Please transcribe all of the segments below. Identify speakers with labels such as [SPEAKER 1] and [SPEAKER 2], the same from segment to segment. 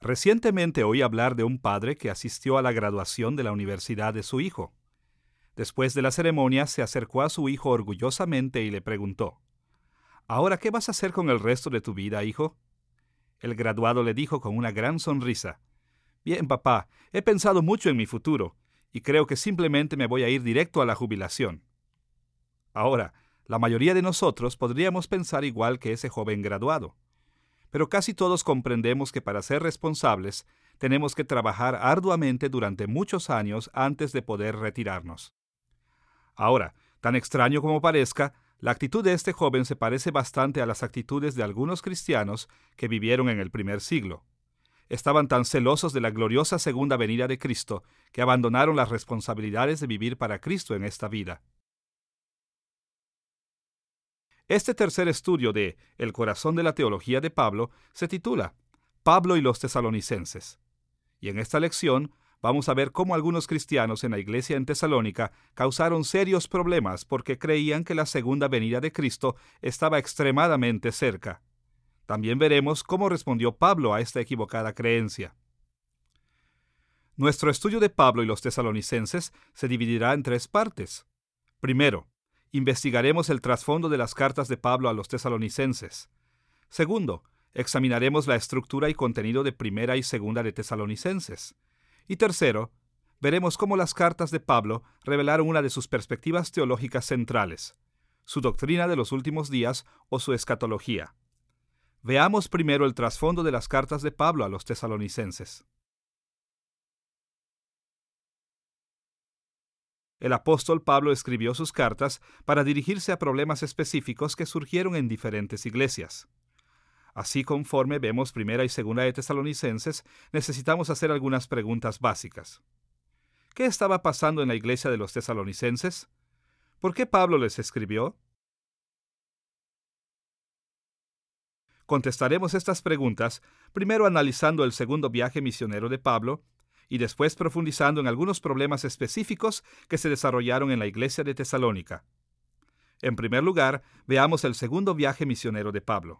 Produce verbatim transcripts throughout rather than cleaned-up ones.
[SPEAKER 1] Recientemente oí hablar de un padre que asistió a la graduación de la universidad de su hijo. Después de la ceremonia, se acercó a su hijo orgullosamente y le preguntó: «¿Ahora qué vas a hacer con el resto de tu vida, hijo?». El graduado le dijo con una gran sonrisa: «Bien, papá, he pensado mucho en mi futuro, y creo que simplemente me voy a ir directo a la jubilación». Ahora, la mayoría de nosotros podríamos pensar igual que ese joven graduado. Pero casi todos comprendemos que para ser responsables, tenemos que trabajar arduamente durante muchos años antes de poder retirarnos. Ahora, tan extraño como parezca, la actitud de este joven se parece bastante a las actitudes de algunos cristianos que vivieron en el primer siglo. Estaban tan celosos de la gloriosa segunda venida de Cristo que abandonaron las responsabilidades de vivir para Cristo en esta vida. Este tercer estudio de El corazón de la teología de Pablo se titula Pablo y los tesalonicenses. Y en esta lección vamos a ver cómo algunos cristianos en la iglesia en Tesalónica causaron serios problemas porque creían que la segunda venida de Cristo estaba extremadamente cerca. También veremos cómo respondió Pablo a esta equivocada creencia. Nuestro estudio de Pablo y los tesalonicenses se dividirá en tres partes. Primero, investigaremos el trasfondo de las cartas de Pablo a los tesalonicenses. Segundo, examinaremos la estructura y contenido de Primera y Segunda de Tesalonicenses. Y tercero, veremos cómo las cartas de Pablo revelaron una de sus perspectivas teológicas centrales, su doctrina de los últimos días o su escatología. Veamos primero el trasfondo de las cartas de Pablo a los tesalonicenses. El apóstol Pablo escribió sus cartas para dirigirse a problemas específicos que surgieron en diferentes iglesias. Así, conforme vemos Primera y Segunda de Tesalonicenses, necesitamos hacer algunas preguntas básicas. ¿Qué estaba pasando en la iglesia de los tesalonicenses? ¿Por qué Pablo les escribió? Contestaremos estas preguntas primero analizando el segundo viaje misionero de Pablo y después profundizando en algunos problemas específicos que se desarrollaron en la iglesia de Tesalónica. En primer lugar, veamos el segundo viaje misionero de Pablo.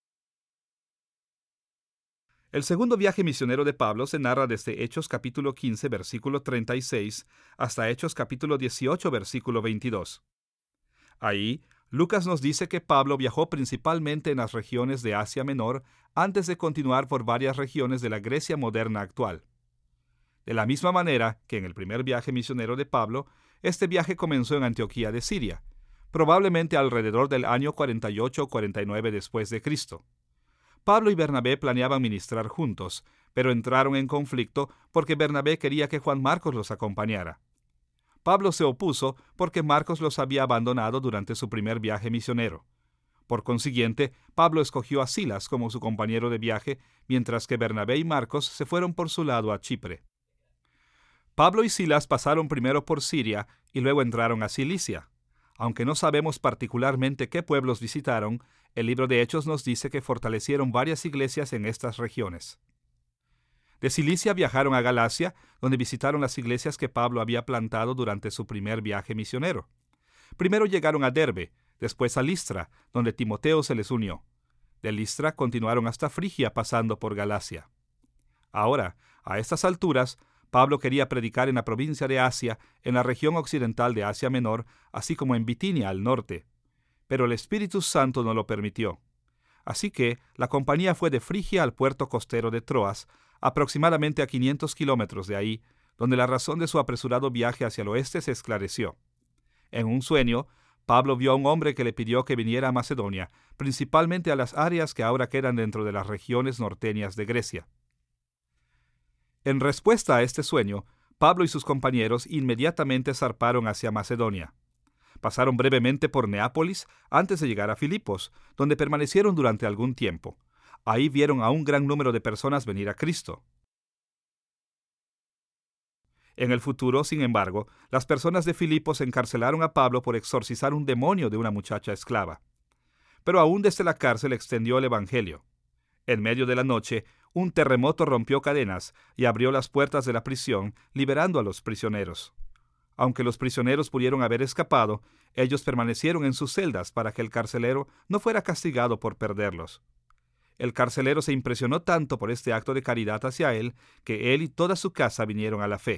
[SPEAKER 1] El segundo viaje misionero de Pablo se narra desde Hechos capítulo quince, versículo treinta y seis, hasta Hechos capítulo dieciocho, versículo veintidós. Ahí, Lucas nos dice que Pablo viajó principalmente en las regiones de Asia Menor antes de continuar por varias regiones de la Grecia moderna actual. De la misma manera que en el primer viaje misionero de Pablo, este viaje comenzó en Antioquía de Siria, probablemente alrededor del año cuarenta y ocho o cuarenta y nueve después de Cristo. Pablo y Bernabé planeaban ministrar juntos, pero entraron en conflicto porque Bernabé quería que Juan Marcos los acompañara. Pablo se opuso porque Marcos los había abandonado durante su primer viaje misionero. Por consiguiente, Pablo escogió a Silas como su compañero de viaje, mientras que Bernabé y Marcos se fueron por su lado a Chipre. Pablo y Silas pasaron primero por Siria y luego entraron a Cilicia. Aunque no sabemos particularmente qué pueblos visitaron, el libro de Hechos nos dice que fortalecieron varias iglesias en estas regiones. De Cilicia viajaron a Galacia, donde visitaron las iglesias que Pablo había plantado durante su primer viaje misionero. Primero llegaron a Derbe, después a Listra, donde Timoteo se les unió. De Listra continuaron hasta Frigia, pasando por Galacia. Ahora, a estas alturas, Pablo quería predicar en la provincia de Asia, en la región occidental de Asia Menor, así como en Bitinia al norte. Pero el Espíritu Santo no lo permitió. Así que la compañía fue de Frigia al puerto costero de Troas, aproximadamente a quinientos kilómetros de ahí, donde la razón de su apresurado viaje hacia el oeste se esclareció. En un sueño, Pablo vio a un hombre que le pidió que viniera a Macedonia, principalmente a las áreas que ahora quedan dentro de las regiones norteñas de Grecia. En respuesta a este sueño, Pablo y sus compañeros inmediatamente zarparon hacia Macedonia. Pasaron brevemente por Neápolis antes de llegar a Filipos, donde permanecieron durante algún tiempo. Ahí vieron a un gran número de personas venir a Cristo. En el futuro, sin embargo, las personas de Filipos encarcelaron a Pablo por exorcizar un demonio de una muchacha esclava. Pero aún desde la cárcel extendió el evangelio. En medio de la noche, un terremoto rompió cadenas y abrió las puertas de la prisión, liberando a los prisioneros. Aunque los prisioneros pudieron haber escapado, ellos permanecieron en sus celdas para que el carcelero no fuera castigado por perderlos. el carcelero se impresionó tanto por este acto de caridad hacia él que él y toda su casa vinieron a la fe.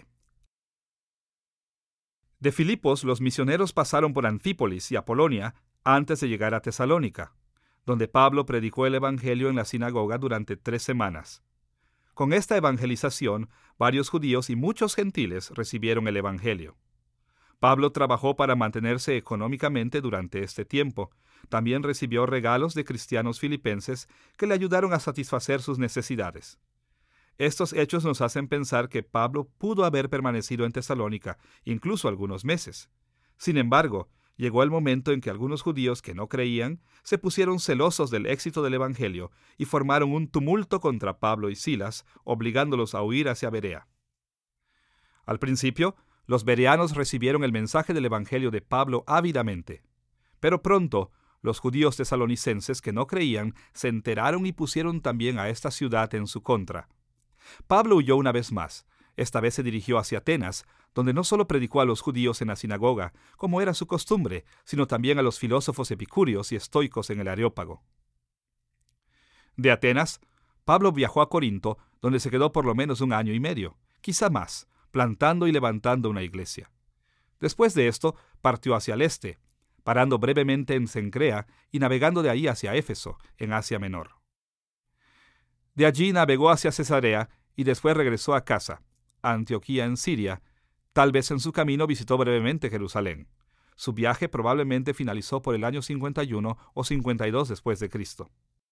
[SPEAKER 1] De Filipos, los misioneros pasaron por Anfípolis y Apolonia antes de llegar a Tesalónica, donde Pablo predicó el Evangelio en la sinagoga durante tres semanas. Con esta evangelización, varios judíos y muchos gentiles recibieron el Evangelio. Pablo trabajó para mantenerse económicamente durante este tiempo. También recibió regalos de cristianos filipenses que le ayudaron a satisfacer sus necesidades. Estos hechos nos hacen pensar que Pablo pudo haber permanecido en Tesalónica incluso algunos meses. Sin embargo, llegó el momento en que algunos judíos que no creían se pusieron celosos del éxito del Evangelio y formaron un tumulto contra Pablo y Silas, obligándolos a huir hacia Berea. Al principio, los bereanos recibieron el mensaje del Evangelio de Pablo ávidamente, pero pronto los judíos tesalonicenses que no creían se enteraron y pusieron también a esta ciudad en su contra. Pablo huyó una vez más. Esta vez se dirigió hacia Atenas, donde no solo predicó a los judíos en la sinagoga, como era su costumbre, sino también a los filósofos epicúreos y estoicos en el Areópago. De Atenas, Pablo viajó a Corinto, donde se quedó por lo menos un año y medio, quizá más, plantando y levantando una iglesia. Después de esto, partió hacia el este, parando brevemente en Cencrea y navegando de ahí hacia Éfeso, en Asia Menor. De allí navegó hacia Cesarea y después regresó a casa, a Antioquía en Siria. Tal vez en su camino visitó brevemente Jerusalén. Su viaje probablemente finalizó por el año cincuenta y uno o cincuenta y dos después de Cristo.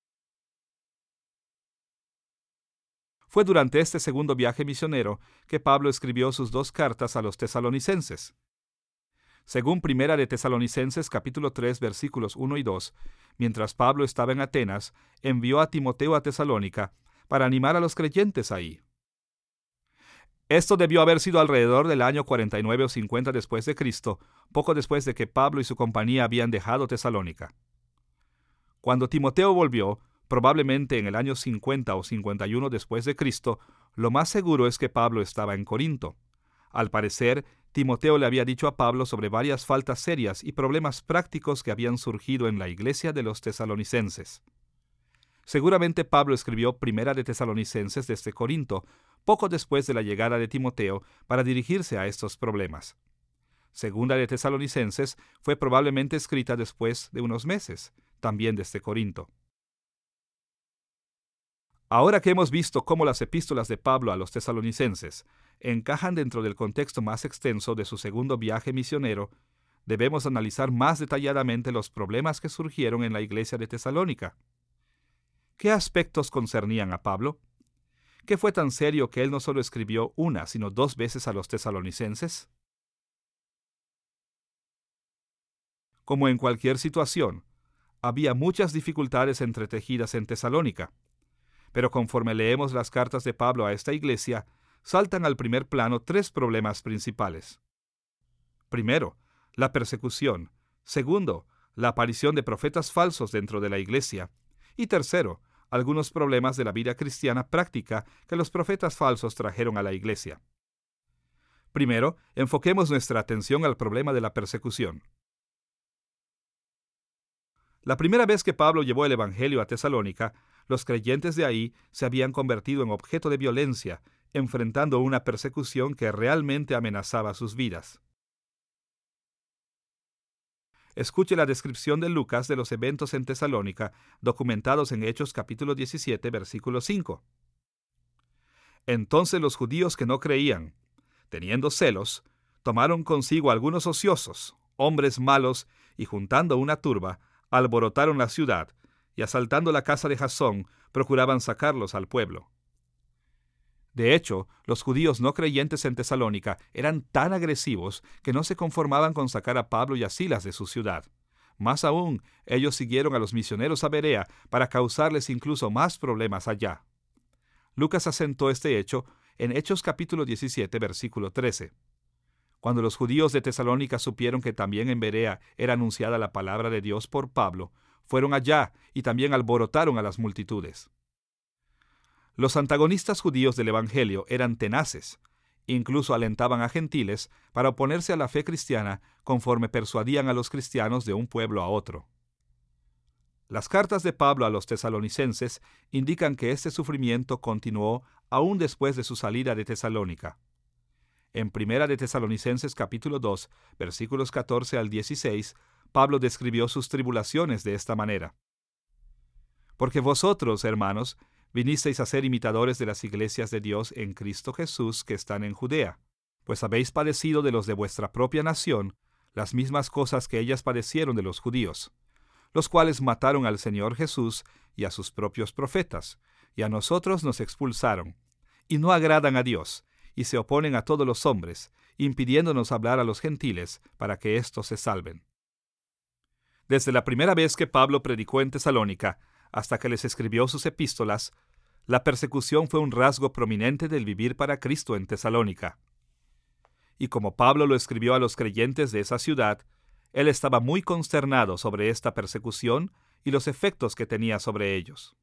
[SPEAKER 1] Fue durante este segundo viaje misionero que Pablo escribió sus dos cartas a los tesalonicenses. Según Primera de Tesalonicenses capítulo tres versículos uno y dos, mientras Pablo estaba en Atenas, envió a Timoteo a Tesalónica para animar a los creyentes ahí. Esto debió haber sido alrededor del año cuarenta y nueve o cincuenta después de Cristo, poco después de que Pablo y su compañía habían dejado Tesalónica. Cuando Timoteo volvió, probablemente en el año cincuenta o cincuenta y uno después de Cristo, lo más seguro es que Pablo estaba en Corinto. Al parecer, Timoteo le había dicho a Pablo sobre varias faltas serias y problemas prácticos que habían surgido en la iglesia de los tesalonicenses. Seguramente Pablo escribió Primera de Tesalonicenses desde Corinto, poco después de la llegada de Timoteo, para dirigirse a estos problemas. Segunda de Tesalonicenses fue probablemente escrita después de unos meses, también desde Corinto. Ahora que hemos visto cómo las epístolas de Pablo a los tesalonicenses encajan dentro del contexto más extenso de su segundo viaje misionero, debemos analizar más detalladamente los problemas que surgieron en la iglesia de Tesalónica. ¿Qué aspectos concernían a Pablo? ¿Qué fue tan serio que él no solo escribió una, sino dos veces a los tesalonicenses? Como en cualquier situación, había muchas dificultades entretejidas en Tesalónica. Pero conforme leemos las cartas de Pablo a esta iglesia, saltan al primer plano tres problemas principales. Primero, la persecución. Segundo, la aparición de profetas falsos dentro de la iglesia. Y tercero, algunos problemas de la vida cristiana práctica que los profetas falsos trajeron a la iglesia. Primero, enfoquemos nuestra atención al problema de la persecución. La primera vez que Pablo llevó el Evangelio a Tesalónica, los creyentes de ahí se habían convertido en objeto de violencia, enfrentando una persecución que realmente amenazaba sus vidas. Escuche la descripción de Lucas de los eventos en Tesalónica, documentados en Hechos capítulo diecisiete, versículo cinco. Entonces los judíos que no creían, teniendo celos, tomaron consigo algunos ociosos, hombres malos, y juntando una turba, alborotaron la ciudad, y asaltando la casa de Jasón, procuraban sacarlos al pueblo. De hecho, los judíos no creyentes en Tesalónica eran tan agresivos que no se conformaban con sacar a Pablo y a Silas de su ciudad. Más aún, ellos siguieron a los misioneros a Berea para causarles incluso más problemas allá. Lucas asentó este hecho en Hechos capítulo diecisiete, versículo trece. Cuando los judíos de Tesalónica supieron que también en Berea era anunciada la palabra de Dios por Pablo, fueron allá y también alborotaron a las multitudes. Los antagonistas judíos del Evangelio eran tenaces, incluso alentaban a gentiles para oponerse a la fe cristiana conforme persuadían a los cristianos de un pueblo a otro. Las cartas de Pablo a los tesalonicenses indican que este sufrimiento continuó aún después de su salida de Tesalónica. En Primera de Tesalonicenses capítulo dos, versículos catorce al dieciséis, Pablo describió sus tribulaciones de esta manera. Porque vosotros, hermanos, vinisteis a ser imitadores de las iglesias de Dios en Cristo Jesús que están en Judea, pues habéis padecido de los de vuestra propia nación las mismas cosas que ellas padecieron de los judíos, los cuales mataron al Señor Jesús y a sus propios profetas, y a nosotros nos expulsaron, y no agradan a Dios, y se oponen a todos los hombres, impidiéndonos hablar a los gentiles para que éstos se salven. Desde la primera vez que Pablo predicó en Tesalónica hasta que les escribió sus epístolas, la persecución fue un rasgo prominente del vivir para Cristo en Tesalónica. Y como Pablo lo escribió a los creyentes de esa ciudad, él estaba muy consternado sobre esta persecución y los efectos que tenía sobre ellos.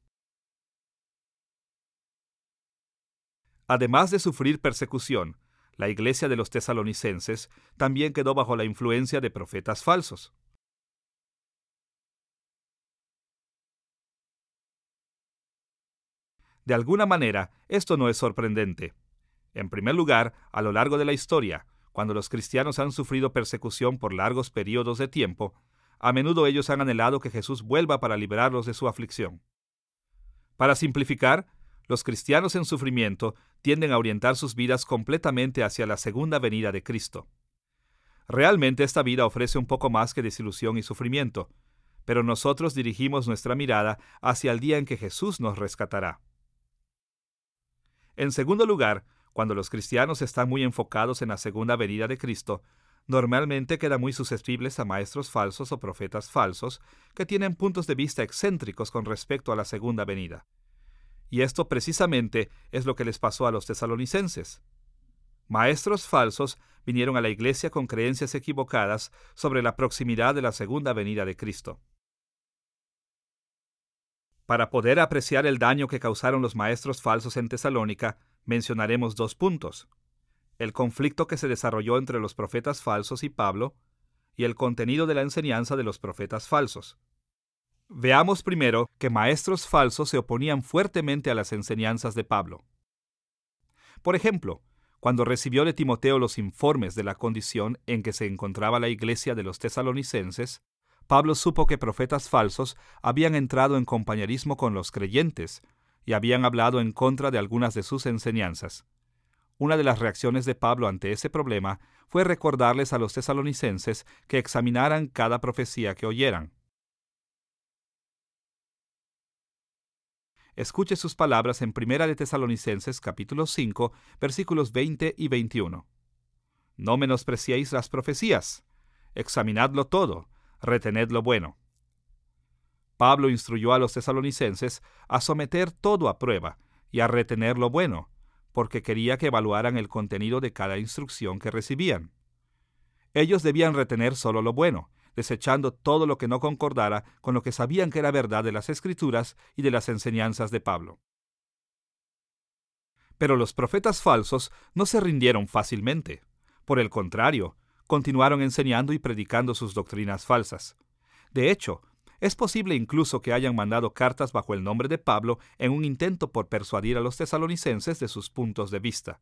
[SPEAKER 1] Además de sufrir persecución, la iglesia de los tesalonicenses también quedó bajo la influencia de profetas falsos. De alguna manera, esto no es sorprendente. En primer lugar, a lo largo de la historia, cuando los cristianos han sufrido persecución por largos periodos de tiempo, a menudo ellos han anhelado que Jesús vuelva para librarlos de su aflicción. Para simplificar, los cristianos en sufrimiento tienden a orientar sus vidas completamente hacia la segunda venida de Cristo. Realmente esta vida ofrece un poco más que desilusión y sufrimiento, pero nosotros dirigimos nuestra mirada hacia el día en que Jesús nos rescatará. En segundo lugar, cuando los cristianos están muy enfocados en la segunda venida de Cristo, normalmente quedan muy susceptibles a maestros falsos o profetas falsos que tienen puntos de vista excéntricos con respecto a la segunda venida. Y esto precisamente es lo que les pasó a los tesalonicenses. Maestros falsos vinieron a la iglesia con creencias equivocadas sobre la proximidad de la segunda venida de Cristo. Para poder apreciar el daño que causaron los maestros falsos en Tesalónica, mencionaremos dos puntos: el conflicto que se desarrolló entre los profetas falsos y Pablo, y el contenido de la enseñanza de los profetas falsos. Veamos primero que maestros falsos se oponían fuertemente a las enseñanzas de Pablo. Por ejemplo, cuando recibió de Timoteo los informes de la condición en que se encontraba la iglesia de los tesalonicenses, Pablo supo que profetas falsos habían entrado en compañerismo con los creyentes y habían hablado en contra de algunas de sus enseñanzas. Una de las reacciones de Pablo ante ese problema fue recordarles a los tesalonicenses que examinaran cada profecía que oyeran. Escuche sus palabras en Primera de Tesalonicenses capítulo cinco, versículos veinte y veintiuno. No menospreciéis las profecías, examinadlo todo, retened lo bueno. Pablo instruyó a los tesalonicenses a someter todo a prueba y a retener lo bueno, porque quería que evaluaran el contenido de cada instrucción que recibían. Ellos debían retener solo lo bueno, desechando todo lo que no concordara con lo que sabían que era verdad de las Escrituras y de las enseñanzas de Pablo. Pero los profetas falsos no se rindieron fácilmente. Por el contrario, continuaron enseñando y predicando sus doctrinas falsas. De hecho, es posible incluso que hayan mandado cartas bajo el nombre de Pablo en un intento por persuadir a los tesalonicenses de sus puntos de vista.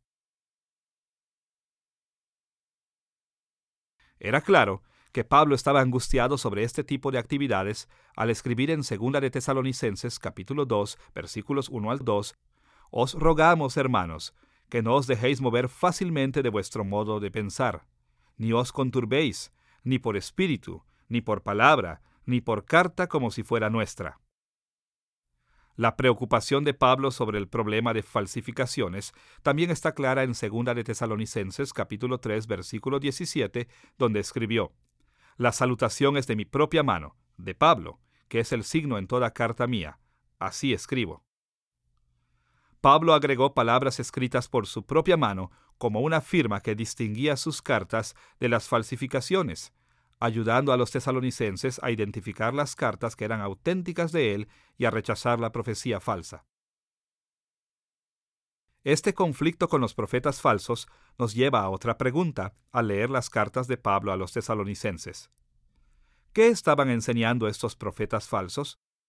[SPEAKER 1] Era claro que Pablo estaba angustiado sobre este tipo de actividades al escribir en Segunda de Tesalonicenses capítulo dos, versículos uno al dos, «Os rogamos, hermanos, que no os dejéis mover fácilmente de vuestro modo de pensar, ni os conturbéis, ni por espíritu, ni por palabra, ni por carta como si fuera nuestra». La preocupación de Pablo sobre el problema de falsificaciones también está clara en Segunda de Tesalonicenses capítulo tres, versículo diecisiete, donde escribió: «La salutación es de mi propia mano, de Pablo, que es el signo en toda carta mía. Así escribo». Pablo agregó palabras escritas por su propia mano como una firma que distinguía sus cartas de las falsificaciones, ayudando a los tesalonicenses a identificar las cartas que eran auténticas de él y a rechazar la profecía falsa. Este conflicto con los profetas falsos nos lleva a otra pregunta al leer las cartas de Pablo a los tesalonicenses. ¿Qué estaban enseñando estos profetas falsos?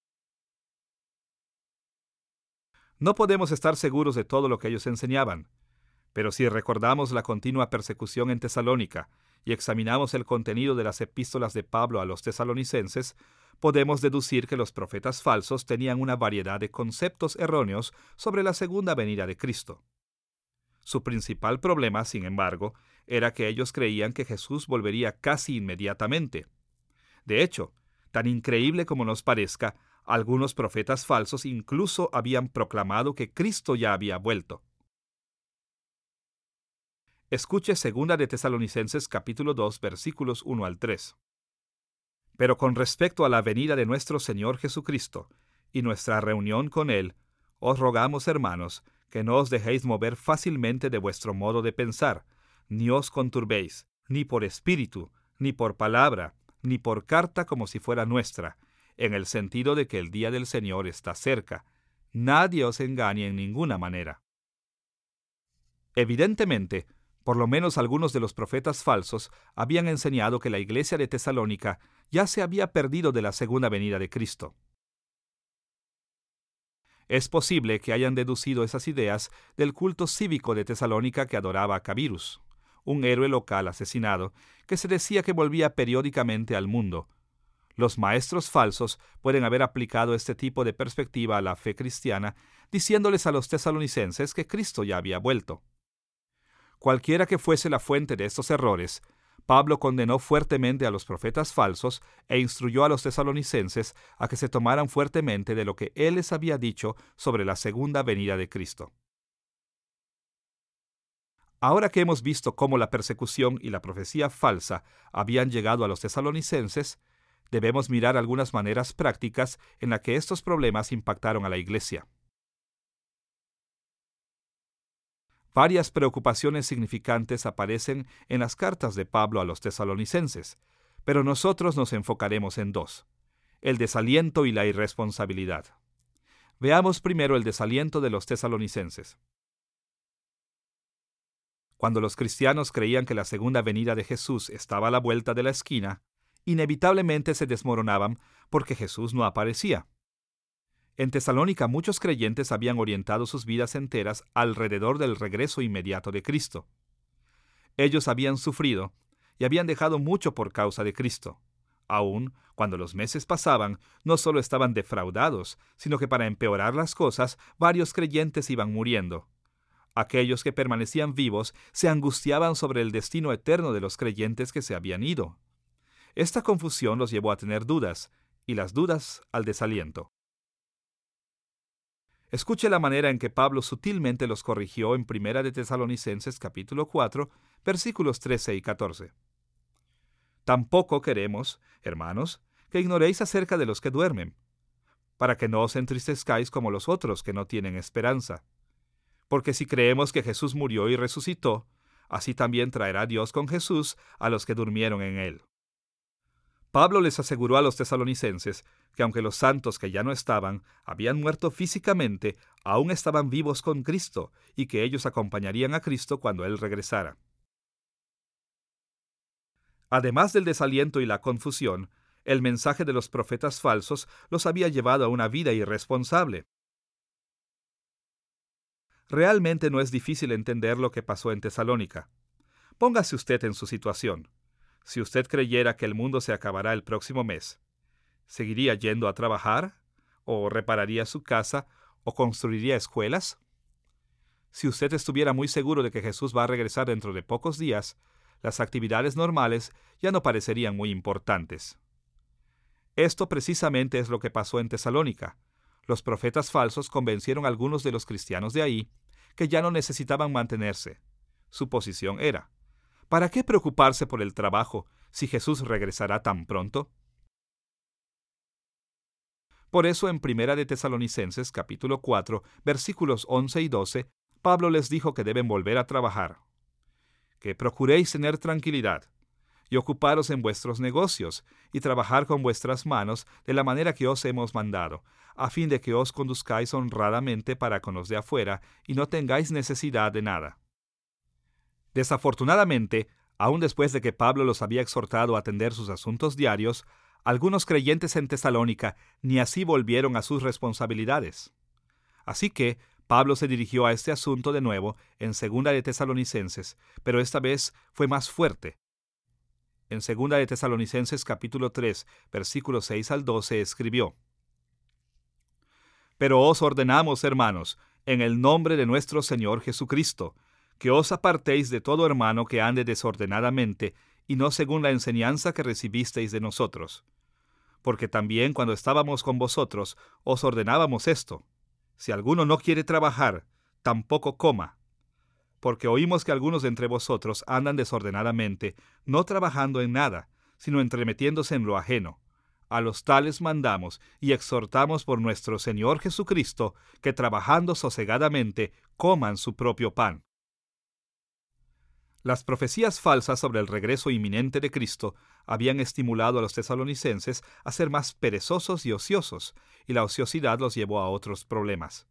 [SPEAKER 1] No podemos estar seguros de todo lo que ellos enseñaban, pero si recordamos la continua persecución en Tesalónica y examinamos el contenido de las epístolas de Pablo a los tesalonicenses, podemos deducir que los profetas falsos tenían una variedad de conceptos erróneos sobre la segunda venida de Cristo. Su principal problema, sin embargo, era que ellos creían que Jesús volvería casi inmediatamente. De hecho, tan increíble como nos parezca, algunos profetas falsos incluso habían proclamado que Cristo ya había vuelto. Escuche segunda de Tesalonicenses capítulo dos, versículos uno al tres. Pero con respecto a la venida de nuestro Señor Jesucristo y nuestra reunión con Él, os rogamos, hermanos, que no os dejéis mover fácilmente de vuestro modo de pensar, ni os conturbéis, ni por espíritu, ni por palabra, ni por carta como si fuera nuestra, en el sentido de que el día del Señor está cerca. Nadie os engañe en ninguna manera. Evidentemente, por lo menos algunos de los profetas falsos habían enseñado que la iglesia de Tesalónica ya se había perdido de la segunda venida de Cristo. Es posible que hayan deducido esas ideas del culto cívico de Tesalónica que adoraba a Cabirus, un héroe local asesinado que se decía que volvía periódicamente al mundo. Los maestros falsos pueden haber aplicado este tipo de perspectiva a la fe cristiana, diciéndoles a los tesalonicenses que Cristo ya había vuelto. Cualquiera que fuese la fuente de estos errores, Pablo condenó fuertemente a los profetas falsos e instruyó a los tesalonicenses a que se tomaran fuertemente de lo que él les había dicho sobre la segunda venida de Cristo. Ahora que hemos visto cómo la persecución y la profecía falsa habían llegado a los tesalonicenses, debemos mirar algunas maneras prácticas en las que estos problemas impactaron a la iglesia. Varias preocupaciones significantes aparecen en las cartas de Pablo a los tesalonicenses, pero nosotros nos enfocaremos en dos: el desaliento y la irresponsabilidad. Veamos primero el desaliento de los tesalonicenses. Cuando los cristianos creían que la segunda venida de Jesús estaba a la vuelta de la esquina, inevitablemente se desmoronaban porque Jesús no aparecía. En Tesalónica muchos creyentes habían orientado sus vidas enteras alrededor del regreso inmediato de Cristo. Ellos habían sufrido y habían dejado mucho por causa de Cristo. Aún cuando los meses pasaban, no solo estaban defraudados, sino que para empeorar las cosas, varios creyentes iban muriendo. Aquellos que permanecían vivos se angustiaban sobre el destino eterno de los creyentes que se habían ido. Esta confusión los llevó a tener dudas, y las dudas al desaliento. Escuche la manera en que Pablo sutilmente los corrigió en Primera de Tesalonicenses capítulo cuatro, versículos trece y catorce. Tampoco queremos, hermanos, que ignoréis acerca de los que duermen, para que no os entristezcáis como los otros que no tienen esperanza. Porque si creemos que Jesús murió y resucitó, así también traerá Dios con Jesús a los que durmieron en él. Pablo les aseguró a los tesalonicenses que aunque los santos que ya no estaban habían muerto físicamente, aún estaban vivos con Cristo y que ellos acompañarían a Cristo cuando Él regresara. Además del desaliento y la confusión, el mensaje de los profetas falsos los había llevado a una vida irresponsable. Realmente no es difícil entender lo que pasó en Tesalónica. Póngase usted en su situación. Si usted creyera que el mundo se acabará el próximo mes, ¿seguiría yendo a trabajar? ¿O repararía su casa? ¿O construiría escuelas? Si usted estuviera muy seguro de que Jesús va a regresar dentro de pocos días, las actividades normales ya no parecerían muy importantes. Esto precisamente es lo que pasó en Tesalónica. Los profetas falsos convencieron a algunos de los cristianos de ahí que ya no necesitaban mantenerse. Su posición era: ¿para qué preocuparse por el trabajo si Jesús regresará tan pronto? Por eso en Primera de Tesalonicenses capítulo cuatro, versículos once y doce, Pablo les dijo que deben volver a trabajar. Que procuréis tener tranquilidad y ocuparos en vuestros negocios y trabajar con vuestras manos de la manera que os hemos mandado, a fin de que os conduzcáis honradamente para con los de afuera y no tengáis necesidad de nada. Desafortunadamente, aun después de que Pablo los había exhortado a atender sus asuntos diarios, algunos creyentes en Tesalónica ni así volvieron a sus responsabilidades. Así que Pablo se dirigió a este asunto de nuevo en Segunda de Tesalonicenses, pero esta vez fue más fuerte. En Segunda de Tesalonicenses capítulo tres, versículos seis al doce, escribió: Pero os ordenamos, hermanos, en el nombre de nuestro Señor Jesucristo, que os apartéis de todo hermano que ande desordenadamente, y no según la enseñanza que recibisteis de nosotros. Porque también cuando estábamos con vosotros, os ordenábamos esto: si alguno no quiere trabajar, tampoco coma. Porque oímos que algunos de entre vosotros andan desordenadamente, no trabajando en nada, sino entremetiéndose en lo ajeno. A los tales mandamos y exhortamos por nuestro Señor Jesucristo, que trabajando sosegadamente coman su propio pan. Las profecías falsas sobre el regreso inminente de Cristo habían estimulado a los tesalonicenses a ser más perezosos y ociosos, y la ociosidad los llevó a otros problemas.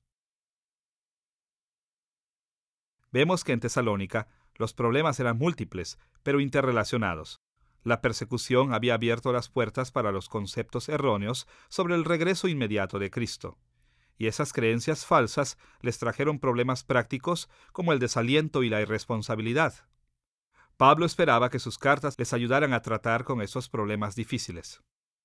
[SPEAKER 1] Vemos que en Tesalónica los problemas eran múltiples, pero interrelacionados. La persecución había abierto las puertas para los conceptos erróneos sobre el regreso inmediato de Cristo, y esas creencias falsas les trajeron problemas prácticos como el desaliento y la irresponsabilidad. Pablo esperaba que sus cartas les ayudaran a tratar con esos problemas difíciles.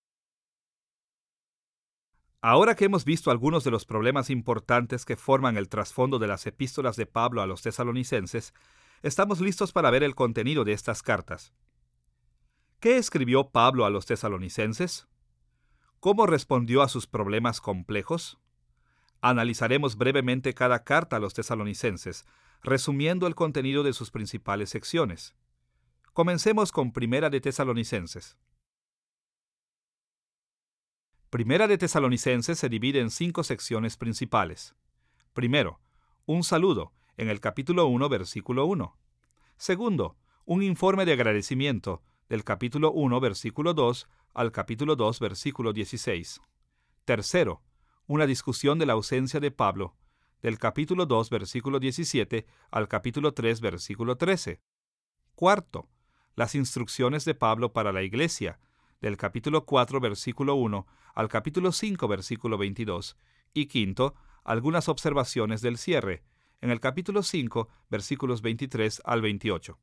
[SPEAKER 1] Ahora que hemos visto algunos de los problemas importantes que forman el trasfondo de las epístolas de Pablo a los tesalonicenses, estamos listos para ver el contenido de estas cartas. ¿Qué escribió Pablo a los tesalonicenses? ¿Cómo respondió a sus problemas complejos? Analizaremos brevemente cada carta a los tesalonicenses, resumiendo el contenido de sus principales secciones. Comencemos con Primera de Tesalonicenses. Primera de Tesalonicenses se divide en cinco secciones principales. Primero, un saludo, en el capítulo uno, versículo uno. Segundo, un informe de agradecimiento, del capítulo uno, versículo dos, al capítulo dos, versículo dieciséis. Tercero, una discusión de la ausencia de Pablo, del capítulo dos, versículo diecisiete, al capítulo tres, versículo trece. Cuarto, las instrucciones de Pablo para la iglesia, del capítulo cuatro, versículo uno, al capítulo cinco, versículo veintidós. Y quinto, algunas observaciones del cierre, en el capítulo cinco, versículos veintitrés al veintiocho.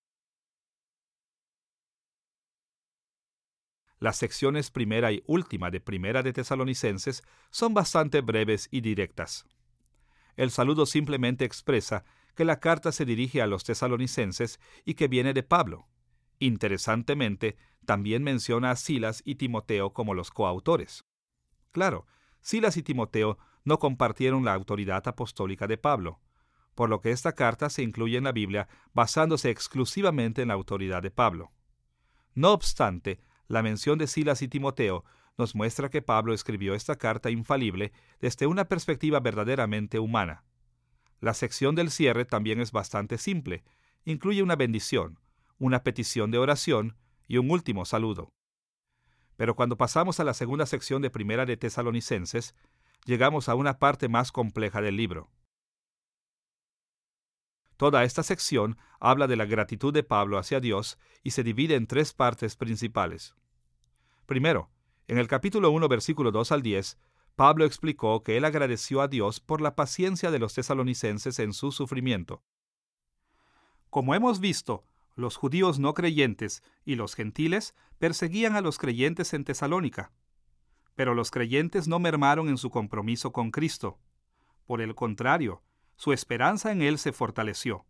[SPEAKER 1] Las secciones primera y última de Primera de Tesalonicenses son bastante breves y directas. El saludo simplemente expresa que la carta se dirige a los tesalonicenses y que viene de Pablo. Interesantemente, también menciona a Silas y Timoteo como los coautores. Claro, Silas y Timoteo no compartieron la autoridad apostólica de Pablo, por lo que esta carta se incluye en la Biblia basándose exclusivamente en la autoridad de Pablo. No obstante, la mención de Silas y Timoteo nos muestra que Pablo escribió esta carta infalible desde una perspectiva verdaderamente humana. La sección del cierre también es bastante simple. Incluye una bendición, una petición de oración y un último saludo. Pero cuando pasamos a la segunda sección de Primera de Tesalonicenses, llegamos a una parte más compleja del libro. Toda esta sección habla de la gratitud de Pablo hacia Dios y se divide en tres partes principales. Primero, en el capítulo uno, versículo dos al diez, Pablo explicó que él agradeció a Dios por la paciencia de los tesalonicenses en su sufrimiento. Como hemos visto, los judíos no creyentes y los gentiles perseguían a los creyentes en Tesalónica. Pero los creyentes no mermaron en su compromiso con Cristo. Por el contrario, su esperanza en Él se fortaleció.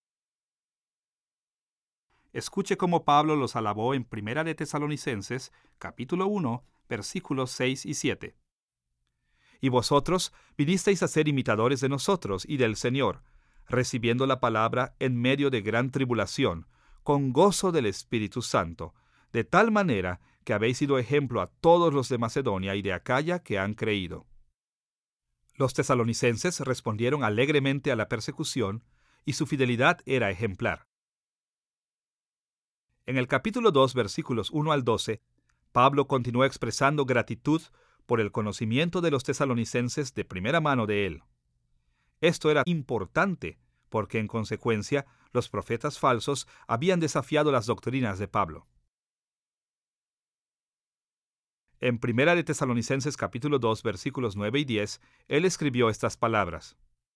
[SPEAKER 1] Escuche cómo Pablo los alabó en Primera de Tesalonicenses, capítulo uno, versículos seis y siete. Y vosotros vinisteis a ser imitadores de nosotros y del Señor, recibiendo la palabra en medio de gran tribulación, con gozo del Espíritu Santo, de tal manera que habéis sido ejemplo a todos los de Macedonia y de Acaya que han creído. Los tesalonicenses respondieron alegremente a la persecución, y su fidelidad era ejemplar. En el capítulo dos, versículos uno al doce, Pablo continuó expresando gratitud por el conocimiento de los tesalonicenses de primera mano de él. Esto era importante, porque en consecuencia los profetas falsos habían desafiado las doctrinas de Pablo. En Primera de Tesalonicenses capítulo dos, versículos nueve y diez, él escribió estas palabras: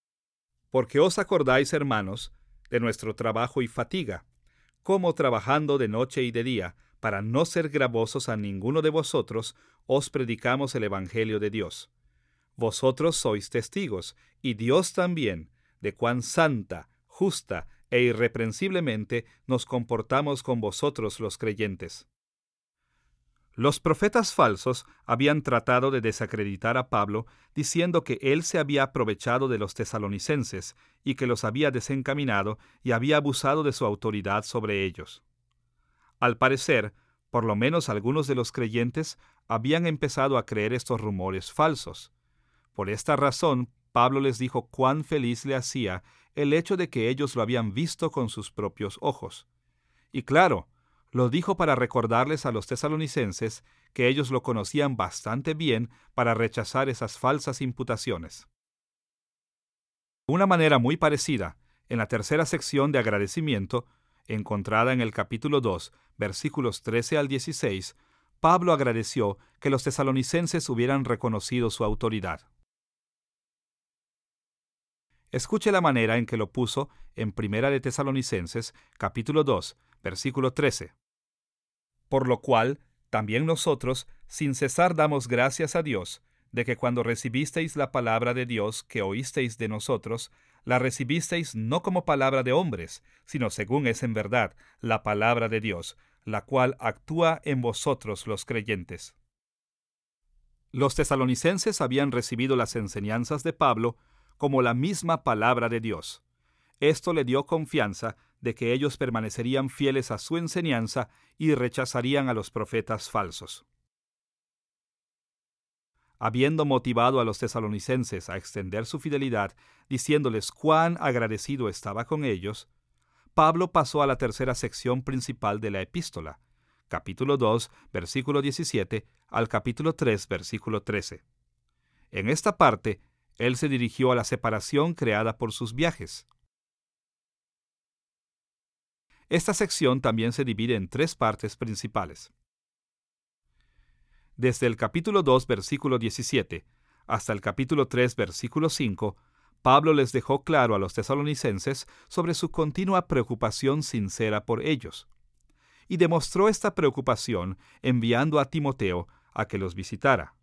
[SPEAKER 1] Porque os acordáis, hermanos, de nuestro trabajo y fatiga, como trabajando de noche y de día, para no ser gravosos a ninguno de vosotros, os predicamos el Evangelio de Dios. Vosotros sois testigos, y Dios también, de cuán santa, justa e irreprensiblemente nos comportamos con vosotros los creyentes. Los profetas falsos habían tratado de desacreditar a Pablo, diciendo que él se había aprovechado de los tesalonicenses y que los había desencaminado y había abusado de su autoridad sobre ellos. Al parecer, por lo menos algunos de los creyentes habían empezado a creer estos rumores falsos. Por esta razón, Pablo les dijo cuán feliz le hacía el hecho de que ellos lo habían visto con sus propios ojos. Y claro, lo dijo para recordarles a los tesalonicenses que ellos lo conocían bastante bien para rechazar esas falsas imputaciones. De una manera muy parecida, en la tercera sección de agradecimiento, encontrada en el capítulo dos, versículos trece al dieciséis, Pablo agradeció que los tesalonicenses hubieran reconocido su autoridad. Escuche la manera en que lo puso en Primera de Tesalonicenses, capítulo dos, versículo trece. Por lo cual, también nosotros, sin cesar damos gracias a Dios, de que cuando recibisteis la palabra de Dios que oísteis de nosotros, la recibisteis no como palabra de hombres, sino según es en verdad la palabra de Dios, la cual actúa en vosotros los creyentes. Los tesalonicenses habían recibido las enseñanzas de Pablo como la misma palabra de Dios. Esto le dio confianza de que ellos permanecerían fieles a su enseñanza y rechazarían a los profetas falsos. Habiendo motivado a los tesalonicenses a extender su fidelidad, diciéndoles cuán agradecido estaba con ellos, Pablo pasó a la tercera sección principal de la epístola, capítulo dos, versículo diecisiete, al capítulo tres, versículo trece. En esta parte, él se dirigió a la separación creada por sus viajes. Esta sección también se divide en tres partes principales. Desde el capítulo dos, versículo diecisiete, hasta el capítulo tres, versículo cinco, Pablo les dejó claro a los tesalonicenses sobre su continua preocupación sincera por ellos, y demostró esta preocupación enviando a Timoteo a que los visitara.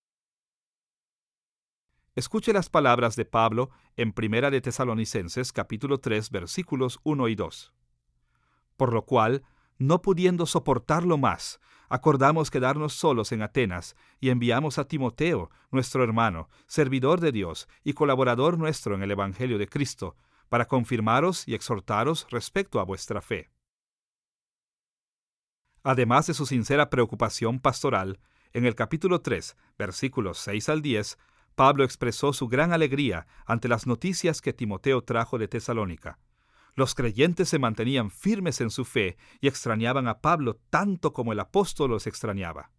[SPEAKER 1] Escuche las palabras de Pablo en Primera de Tesalonicenses, capítulo tres, versículos uno y dos. Por lo cual, no pudiendo soportarlo más, acordamos quedarnos solos en Atenas y enviamos a Timoteo, nuestro hermano, servidor de Dios y colaborador nuestro en el Evangelio de Cristo, para confirmaros y exhortaros respecto a vuestra fe. Además de su sincera preocupación pastoral, en el capítulo tres, versículos seis al diez, Pablo expresó su gran alegría ante las noticias que Timoteo trajo de Tesalónica. Los creyentes se mantenían firmes en su fe y extrañaban a Pablo tanto como el apóstol los extrañaba.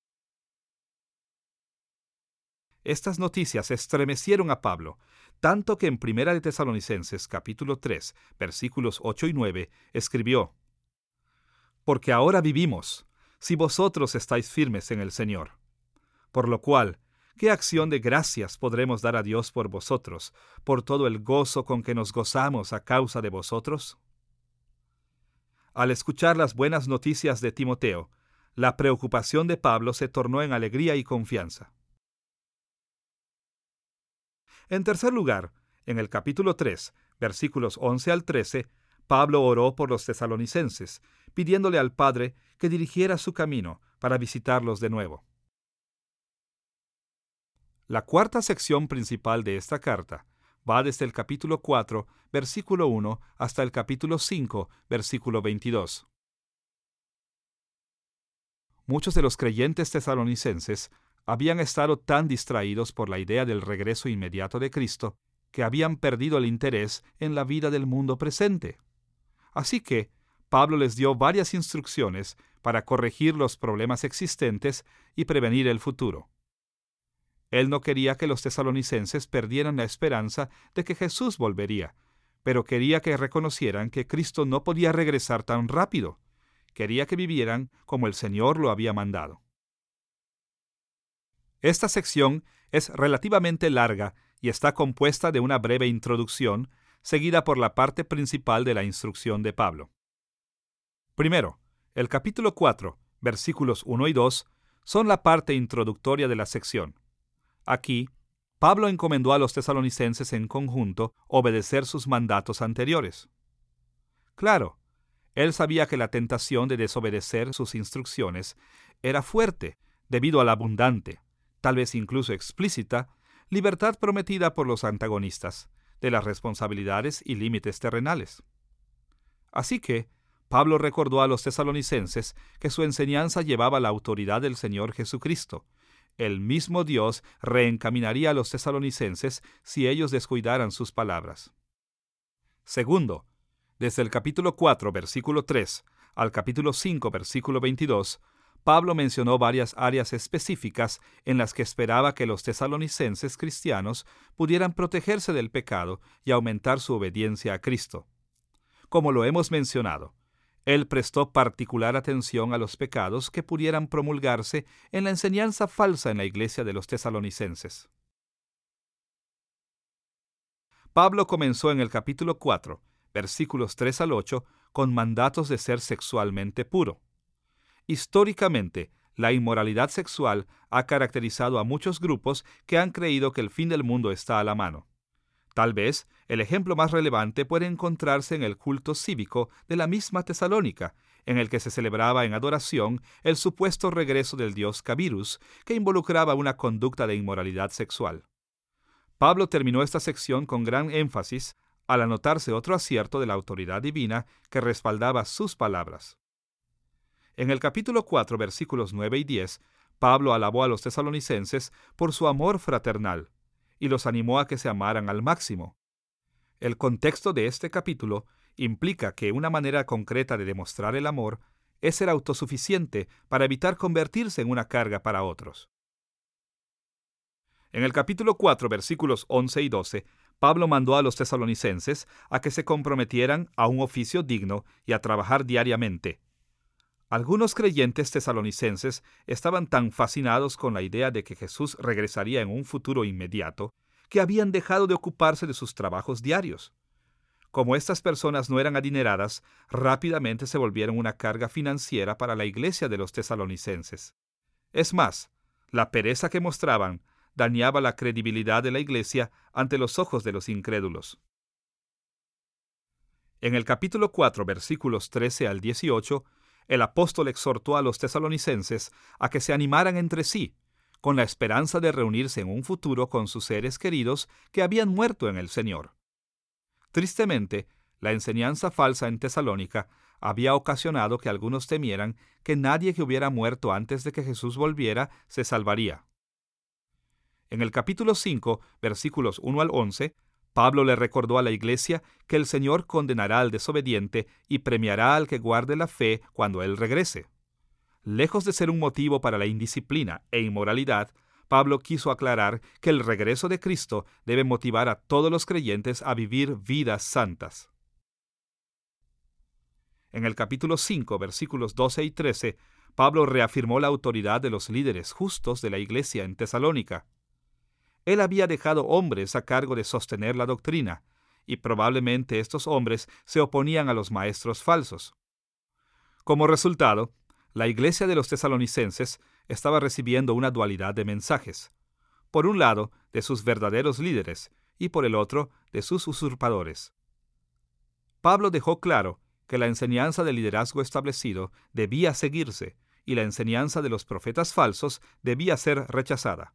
[SPEAKER 1] Estas noticias estremecieron a Pablo, tanto que en Primera de Tesalonicenses, capítulo tres, versículos ocho y nueve, escribió: Porque ahora vivimos, si vosotros estáis firmes en el Señor. Por lo cual, ¿qué acción de gracias podremos dar a Dios por vosotros, por todo el gozo con que nos gozamos a causa de vosotros? Al escuchar las buenas noticias de Timoteo, la preocupación de Pablo se tornó en alegría y confianza. En tercer lugar, en el capítulo tres, versículos once al trece, Pablo oró por los tesalonicenses, pidiéndole al Padre que dirigiera su camino para visitarlos de nuevo. La cuarta sección principal de esta carta va desde el capítulo cuatro, versículo uno, hasta el capítulo cinco, versículo veintidós. Muchos de los creyentes tesalonicenses habían estado tan distraídos por la idea del regreso inmediato de Cristo que habían perdido el interés en la vida del mundo presente. Así que Pablo les dio varias instrucciones para corregir los problemas existentes y prevenir el futuro. Él no quería que los tesalonicenses perdieran la esperanza de que Jesús volvería, pero quería que reconocieran que Cristo no podía regresar tan rápido. Quería que vivieran como el Señor lo había mandado. Esta sección es relativamente larga y está compuesta de una breve introducción, seguida por la parte principal de la instrucción de Pablo. Primero, el capítulo cuatro, versículos uno y dos, son la parte introductoria de la sección. Aquí, Pablo encomendó a los tesalonicenses en conjunto obedecer sus mandatos anteriores. Claro, él sabía que la tentación de desobedecer sus instrucciones era fuerte debido a la abundante, tal vez incluso explícita, libertad prometida por los antagonistas de las responsabilidades y límites terrenales. Así que, Pablo recordó a los tesalonicenses que su enseñanza llevaba la autoridad del Señor Jesucristo. El mismo Dios reencaminaría a los tesalonicenses si ellos descuidaran sus palabras. Segundo, desde el capítulo cuatro, versículo tres, al capítulo cinco, versículo veintidós, Pablo mencionó varias áreas específicas en las que esperaba que los tesalonicenses cristianos pudieran protegerse del pecado y aumentar su obediencia a Cristo. Como lo hemos mencionado, él prestó particular atención a los pecados que pudieran promulgarse en la enseñanza falsa en la iglesia de los tesalonicenses. Pablo comenzó en el capítulo cuatro, versículos tres al ocho, con mandatos de ser sexualmente puro. Históricamente, la inmoralidad sexual ha caracterizado a muchos grupos que han creído que el fin del mundo está a la mano. Tal vez el ejemplo más relevante puede encontrarse en el culto cívico de la misma Tesalónica, en el que se celebraba en adoración el supuesto regreso del dios Cabirus, que involucraba una conducta de inmoralidad sexual. Pablo terminó esta sección con gran énfasis al anotarse otro acierto de la autoridad divina que respaldaba sus palabras. En el capítulo cuatro, versículos nueve y diez, Pablo alabó a los tesalonicenses por su amor fraternal y los animó a que se amaran al máximo. El contexto de este capítulo implica que una manera concreta de demostrar el amor es ser autosuficiente para evitar convertirse en una carga para otros. En el capítulo cuatro, versículos once y doce, Pablo mandó a los tesalonicenses a que se comprometieran a un oficio digno y a trabajar diariamente. Algunos creyentes tesalonicenses estaban tan fascinados con la idea de que Jesús regresaría en un futuro inmediato que habían dejado de ocuparse de sus trabajos diarios. Como estas personas no eran adineradas, rápidamente se volvieron una carga financiera para la iglesia de los tesalonicenses. Es más, la pereza que mostraban dañaba la credibilidad de la iglesia ante los ojos de los incrédulos. En el capítulo cuatro, versículos trece al dieciocho, el apóstol exhortó a los tesalonicenses a que se animaran entre sí, con la esperanza de reunirse en un futuro con sus seres queridos que habían muerto en el Señor. Tristemente, la enseñanza falsa en Tesalónica había ocasionado que algunos temieran que nadie que hubiera muerto antes de que Jesús volviera se salvaría. En el capítulo cinco, versículos uno al once, Pablo le recordó a la iglesia que el Señor condenará al desobediente y premiará al que guarde la fe cuando Él regrese. Lejos de ser un motivo para la indisciplina e inmoralidad, Pablo quiso aclarar que el regreso de Cristo debe motivar a todos los creyentes a vivir vidas santas. En el capítulo cinco, versículos doce y trece, Pablo reafirmó la autoridad de los líderes justos de la iglesia en Tesalónica. Él había dejado hombres a cargo de sostener la doctrina, y probablemente estos hombres se oponían a los maestros falsos. Como resultado, la iglesia de los tesalonicenses estaba recibiendo una dualidad de mensajes, por un lado de sus verdaderos líderes y por el otro de sus usurpadores. Pablo dejó claro que la enseñanza del liderazgo establecido debía seguirse y la enseñanza de los profetas falsos debía ser rechazada.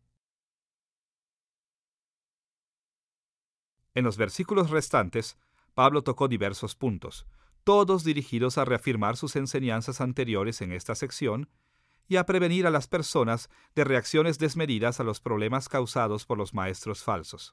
[SPEAKER 1] En los versículos restantes, Pablo tocó diversos puntos, todos dirigidos a reafirmar sus enseñanzas anteriores en esta sección y a prevenir a las personas de reacciones desmedidas a los problemas causados por los maestros falsos.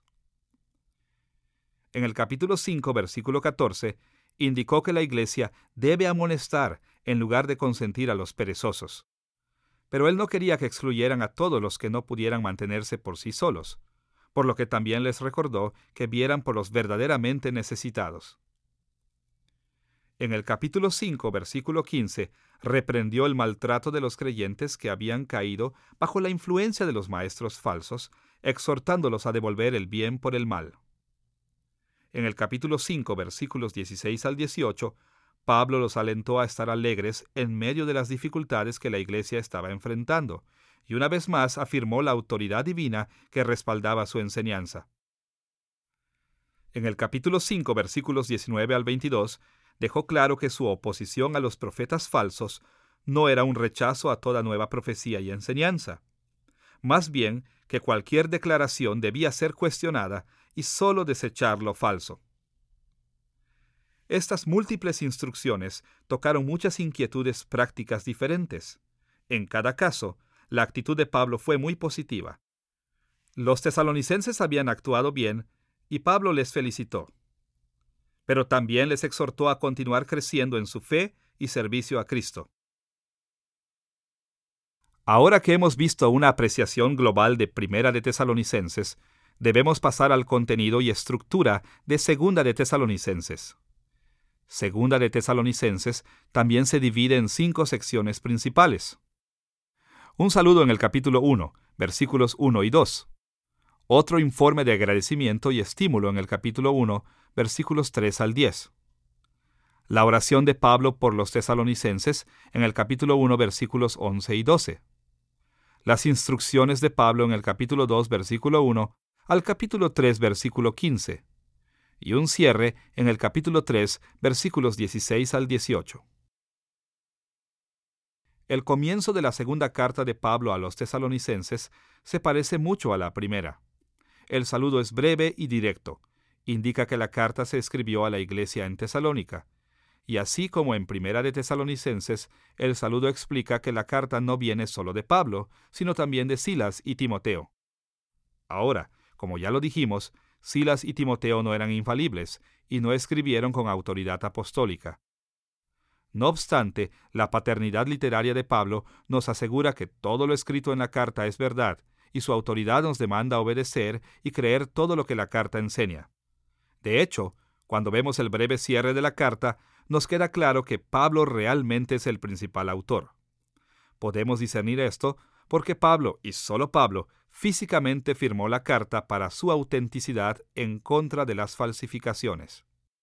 [SPEAKER 1] En el capítulo cinco, versículo catorce, indicó que la iglesia debe amonestar en lugar de consentir a los perezosos. Pero él no quería que excluyeran a todos los que no pudieran mantenerse por sí solos, por lo que también les recordó que vieran por los verdaderamente necesitados. En el capítulo cinco, versículo quince, reprendió el maltrato de los creyentes que habían caído bajo la influencia de los maestros falsos, exhortándolos a devolver el bien por el mal. En el capítulo cinco, versículos dieciséis al dieciocho, Pablo los alentó a estar alegres en medio de las dificultades que la iglesia estaba enfrentando, y una vez más afirmó la autoridad divina que respaldaba su enseñanza. En el capítulo cinco, versículos diecinueve al veintidós, dejó claro que su oposición a los profetas falsos no era un rechazo a toda nueva profecía y enseñanza. Más bien, que cualquier declaración debía ser cuestionada y sólo desechar lo falso. Estas múltiples instrucciones tocaron muchas inquietudes prácticas diferentes. En cada caso, la actitud de Pablo fue muy positiva. Los tesalonicenses habían actuado bien y Pablo les felicitó. Pero también les exhortó a continuar creciendo en su fe y servicio a Cristo. Ahora que hemos visto una apreciación global de Primera de Tesalonicenses, debemos pasar al contenido y estructura de Segunda de Tesalonicenses. Segunda de Tesalonicenses también se divide en cinco secciones principales. Un saludo en el capítulo uno, versículos uno y dos. Otro informe de agradecimiento y estímulo en el capítulo uno, versículos tres al diez. La oración de Pablo por los tesalonicenses en el capítulo uno, versículos once y doce. Las instrucciones de Pablo en el capítulo dos, versículo uno, al capítulo tres, versículo quince. Y un cierre en el capítulo tres, versículos dieciséis al dieciocho. El comienzo de la segunda carta de Pablo a los tesalonicenses se parece mucho a la primera. El saludo es breve y directo. Indica que la carta se escribió a la iglesia en Tesalónica. Y así como en Primera de Tesalonicenses, el saludo explica que la carta no viene solo de Pablo, sino también de Silas y Timoteo. Ahora, como ya lo dijimos, Silas y Timoteo no eran infalibles y no escribieron con autoridad apostólica. No obstante, la paternidad literaria de Pablo nos asegura que todo lo escrito en la carta es verdad, y su autoridad nos demanda obedecer y creer todo lo que la carta enseña. De hecho, cuando vemos el breve cierre de la carta, nos queda claro que Pablo realmente es el principal autor. Podemos discernir esto porque Pablo, y solo Pablo, físicamente firmó la carta para su autenticidad en contra de las falsificaciones.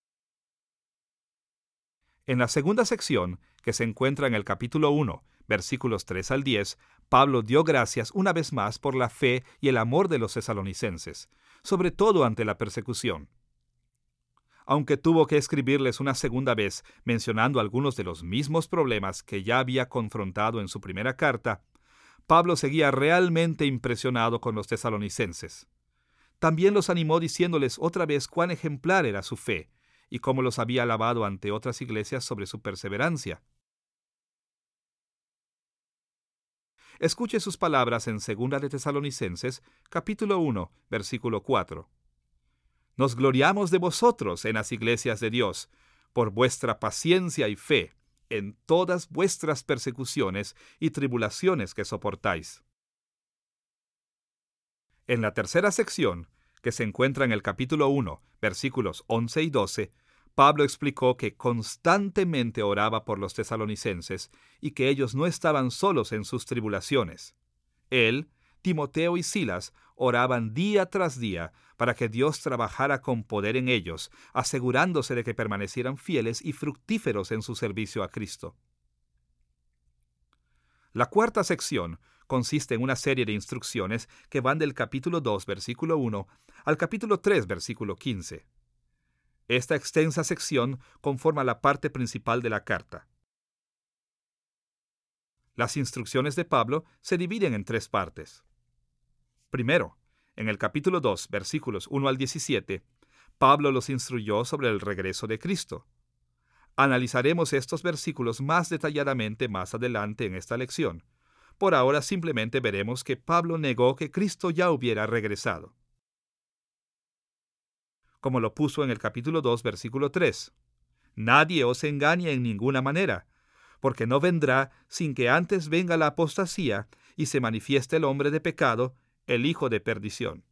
[SPEAKER 1] En la segunda sección, que se encuentra en el capítulo uno, versículos tres al diez, Pablo dio gracias una vez más por la fe y el amor de los tesalonicenses, sobre todo ante la persecución. Aunque tuvo que escribirles una segunda vez mencionando algunos de los mismos problemas que ya había confrontado en su primera carta, Pablo seguía realmente impresionado con los tesalonicenses. También los animó diciéndoles otra vez cuán ejemplar era su fe y cómo los había alabado ante otras iglesias sobre su perseverancia. Escuche sus palabras en Segunda de Tesalonicenses, capítulo uno, versículo cuatro. Nos gloriamos de vosotros en las iglesias de Dios, por vuestra paciencia y fe, en todas vuestras persecuciones y tribulaciones que soportáis. En la tercera sección, que se encuentra en el capítulo uno, versículos once y doce, Pablo explicó que constantemente oraba por los tesalonicenses y que ellos no estaban solos en sus tribulaciones. Él, Timoteo y Silas oraban día tras día para que Dios trabajara con poder en ellos, asegurándose de que permanecieran fieles y fructíferos en su servicio a Cristo. La cuarta sección consiste en una serie de instrucciones que van del capítulo dos, versículo uno, al capítulo tres, versículo quince. Esta extensa sección conforma la parte principal de la carta. Las instrucciones de Pablo se dividen en tres partes. Primero, en el capítulo dos, versículos uno al diecisiete, Pablo los instruyó sobre el regreso de Cristo. Analizaremos estos versículos más detalladamente más adelante en esta lección. Por ahora simplemente veremos que Pablo negó que Cristo ya hubiera regresado. Como lo puso en el capítulo dos, versículo tres. Nadie os engañe en ninguna manera, porque no vendrá sin que antes venga la apostasía y se manifieste el hombre de pecado, el hijo de perdición.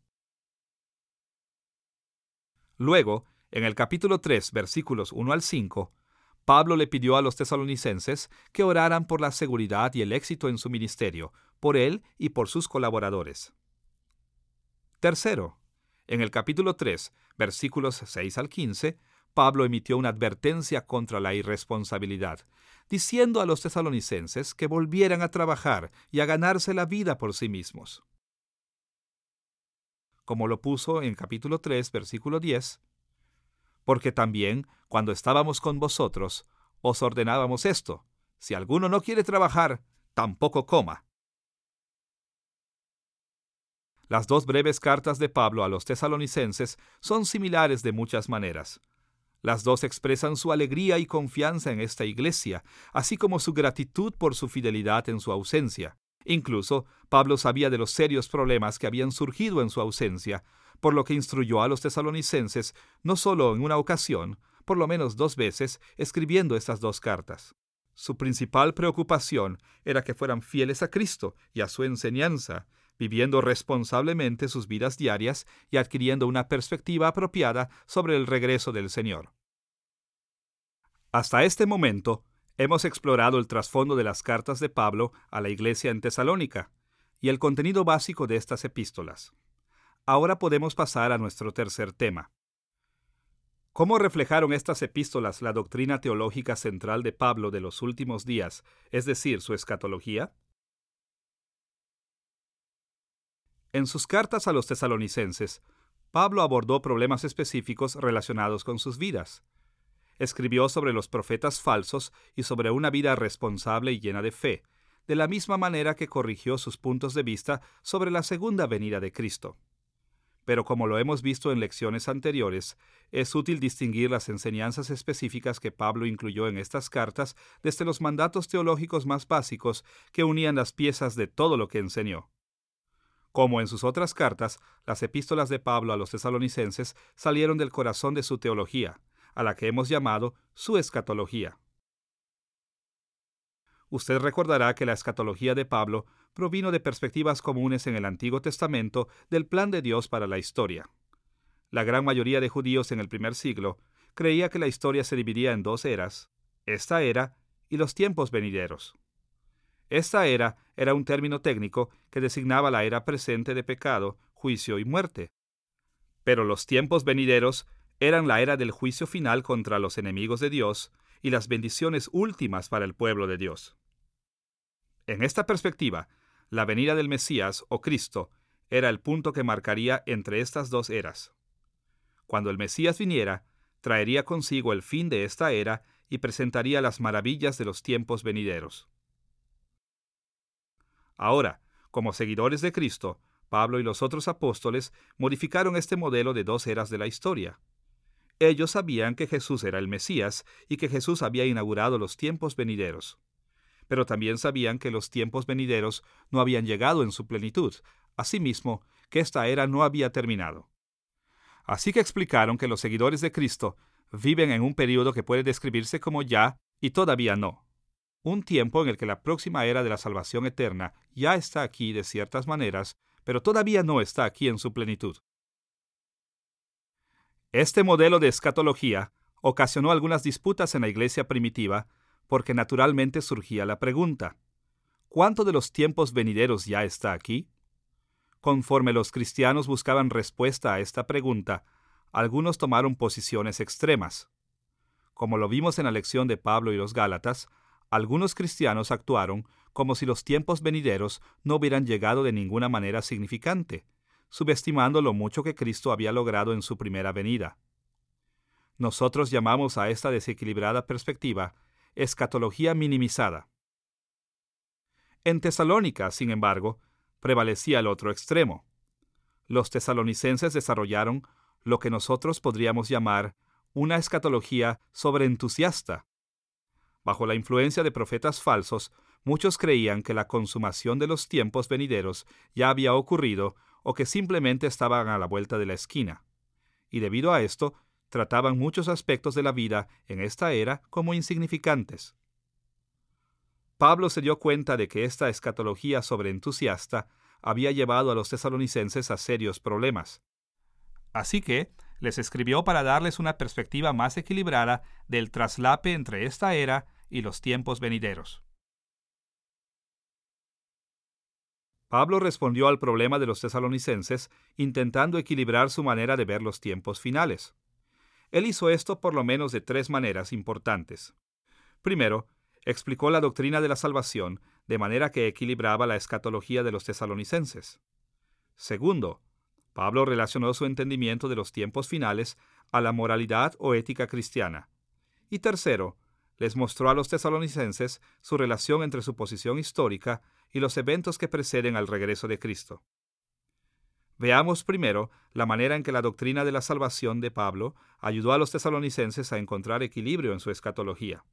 [SPEAKER 1] Luego, en el capítulo tres, versículos uno al cinco, Pablo le pidió a los tesalonicenses que oraran por la seguridad y el éxito en su ministerio, por él y por sus colaboradores. Tercero, en el capítulo tres, versículos seis al quince, Pablo emitió una advertencia contra la irresponsabilidad, diciendo a los tesalonicenses que volvieran a trabajar y a ganarse la vida por sí mismos. Como lo puso en capítulo tres, versículo diez, porque también, cuando estábamos con vosotros, os ordenábamos esto: si alguno no quiere trabajar, tampoco coma. Las dos breves cartas de Pablo a los tesalonicenses son similares de muchas maneras. Las dos expresan su alegría y confianza en esta iglesia, así como su gratitud por su fidelidad en su ausencia. Incluso, Pablo sabía de los serios problemas que habían surgido en su ausencia, por lo que instruyó a los tesalonicenses no solo en una ocasión, por lo menos dos veces, escribiendo estas dos cartas. Su principal preocupación era que fueran fieles a Cristo y a su enseñanza, viviendo responsablemente sus vidas diarias y adquiriendo una perspectiva apropiada sobre el regreso del Señor. Hasta este momento, hemos explorado el trasfondo de las cartas de Pablo a la iglesia en Tesalónica y el contenido básico de estas epístolas. Ahora podemos pasar a nuestro tercer tema. ¿Cómo reflejaron estas epístolas la doctrina teológica central de Pablo de los últimos días, es decir, su escatología? En sus cartas a los tesalonicenses, Pablo abordó problemas específicos relacionados con sus vidas. Escribió sobre los profetas falsos y sobre una vida responsable y llena de fe, de la misma manera que corrigió sus puntos de vista sobre la segunda venida de Cristo. Pero como lo hemos visto en lecciones anteriores, es útil distinguir las enseñanzas específicas que Pablo incluyó en estas cartas desde los mandatos teológicos más básicos que unían las piezas de todo lo que enseñó. Como en sus otras cartas, las epístolas de Pablo a los tesalonicenses salieron del corazón de su teología, a la que hemos llamado su escatología. Usted recordará que la escatología de Pablo provino de perspectivas comunes en el Antiguo Testamento del plan de Dios para la historia. La gran mayoría de judíos en el primer siglo creía que la historia se dividía en dos eras, esta era y los tiempos venideros. Esta era era un término técnico que designaba la era presente de pecado, juicio y muerte. Pero los tiempos venideros eran la era del juicio final contra los enemigos de Dios y las bendiciones últimas para el pueblo de Dios. En esta perspectiva, la venida del Mesías o Cristo era el punto que marcaría entre estas dos eras. Cuando el Mesías viniera, traería consigo el fin de esta era y presentaría las maravillas de los tiempos venideros. Ahora, como seguidores de Cristo, Pablo y los otros apóstoles modificaron este modelo de dos eras de la historia. Ellos sabían que Jesús era el Mesías y que Jesús había inaugurado los tiempos venideros. Pero también sabían que los tiempos venideros no habían llegado en su plenitud, asimismo, que esta era no había terminado. Así que explicaron que los seguidores de Cristo viven en un período que puede describirse como ya y todavía no. Un tiempo en el que la próxima era de la salvación eterna ya está aquí de ciertas maneras, pero todavía no está aquí en su plenitud. Este modelo de escatología ocasionó algunas disputas en la iglesia primitiva porque naturalmente surgía la pregunta: ¿cuánto de los tiempos venideros ya está aquí? Conforme los cristianos buscaban respuesta a esta pregunta, algunos tomaron posiciones extremas. Como lo vimos en la lección de Pablo y los Gálatas, algunos cristianos actuaron como si los tiempos venideros no hubieran llegado de ninguna manera significante, subestimando lo mucho que Cristo había logrado en su primera venida. Nosotros llamamos a esta desequilibrada perspectiva escatología minimizada. En Tesalónica, sin embargo, prevalecía el otro extremo. Los tesalonicenses desarrollaron lo que nosotros podríamos llamar una escatología sobreentusiasta. Bajo la influencia de profetas falsos, muchos creían que la consumación de los tiempos venideros ya había ocurrido o que simplemente estaban a la vuelta de la esquina. Y debido a esto, trataban muchos aspectos de la vida en esta era como insignificantes. Pablo se dio cuenta de que esta escatología sobreentusiasta había llevado a los tesalonicenses a serios problemas. Así que les escribió para darles una perspectiva más equilibrada del traslape entre esta era y los tiempos venideros. Pablo respondió al problema de los tesalonicenses intentando equilibrar su manera de ver los tiempos finales. Él hizo esto por lo menos de tres maneras importantes. Primero, explicó la doctrina de la salvación de manera que equilibraba la escatología de los tesalonicenses. Segundo, Pablo relacionó su entendimiento de los tiempos finales a la moralidad o ética cristiana. Y tercero, les mostró a los tesalonicenses su relación entre su posición histórica y los eventos que preceden al regreso de Cristo. Veamos primero la manera en que la doctrina de la salvación de Pablo ayudó a los tesalonicenses a encontrar equilibrio en su escatología.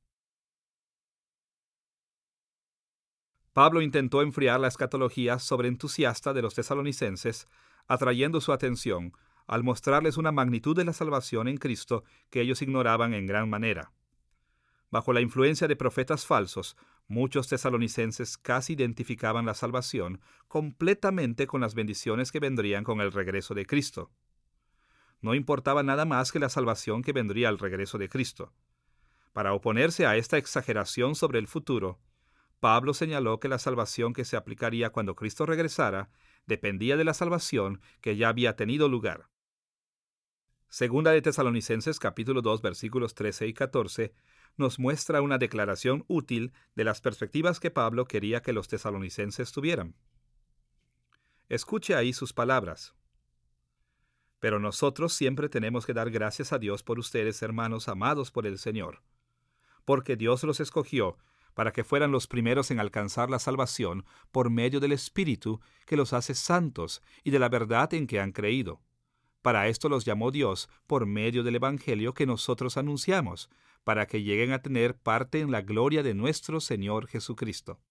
[SPEAKER 1] Pablo intentó enfriar la escatología sobreentusiasta de los tesalonicenses, atrayendo su atención al mostrarles una magnitud de la salvación en Cristo que ellos ignoraban en gran manera. Bajo la influencia de profetas falsos, muchos tesalonicenses casi identificaban la salvación completamente con las bendiciones que vendrían con el regreso de Cristo. No importaba nada más que la salvación que vendría al regreso de Cristo. Para oponerse a esta exageración sobre el futuro, Pablo señaló que la salvación que se aplicaría cuando Cristo regresara dependía de la salvación que ya había tenido lugar. Segunda de Tesalonicenses capítulo dos versículos trece y catorce nos muestra una declaración útil de las perspectivas que Pablo quería que los tesalonicenses tuvieran. Escuche ahí sus palabras. Pero nosotros siempre tenemos que dar gracias a Dios por ustedes, hermanos amados por el Señor, porque Dios los escogió para que fueran los primeros en alcanzar la salvación por medio del Espíritu que los hace santos y de la verdad en que han creído. Para esto los llamó Dios por medio del Evangelio que nosotros anunciamos, para que lleguen a tener parte en la gloria de nuestro Señor Jesucristo.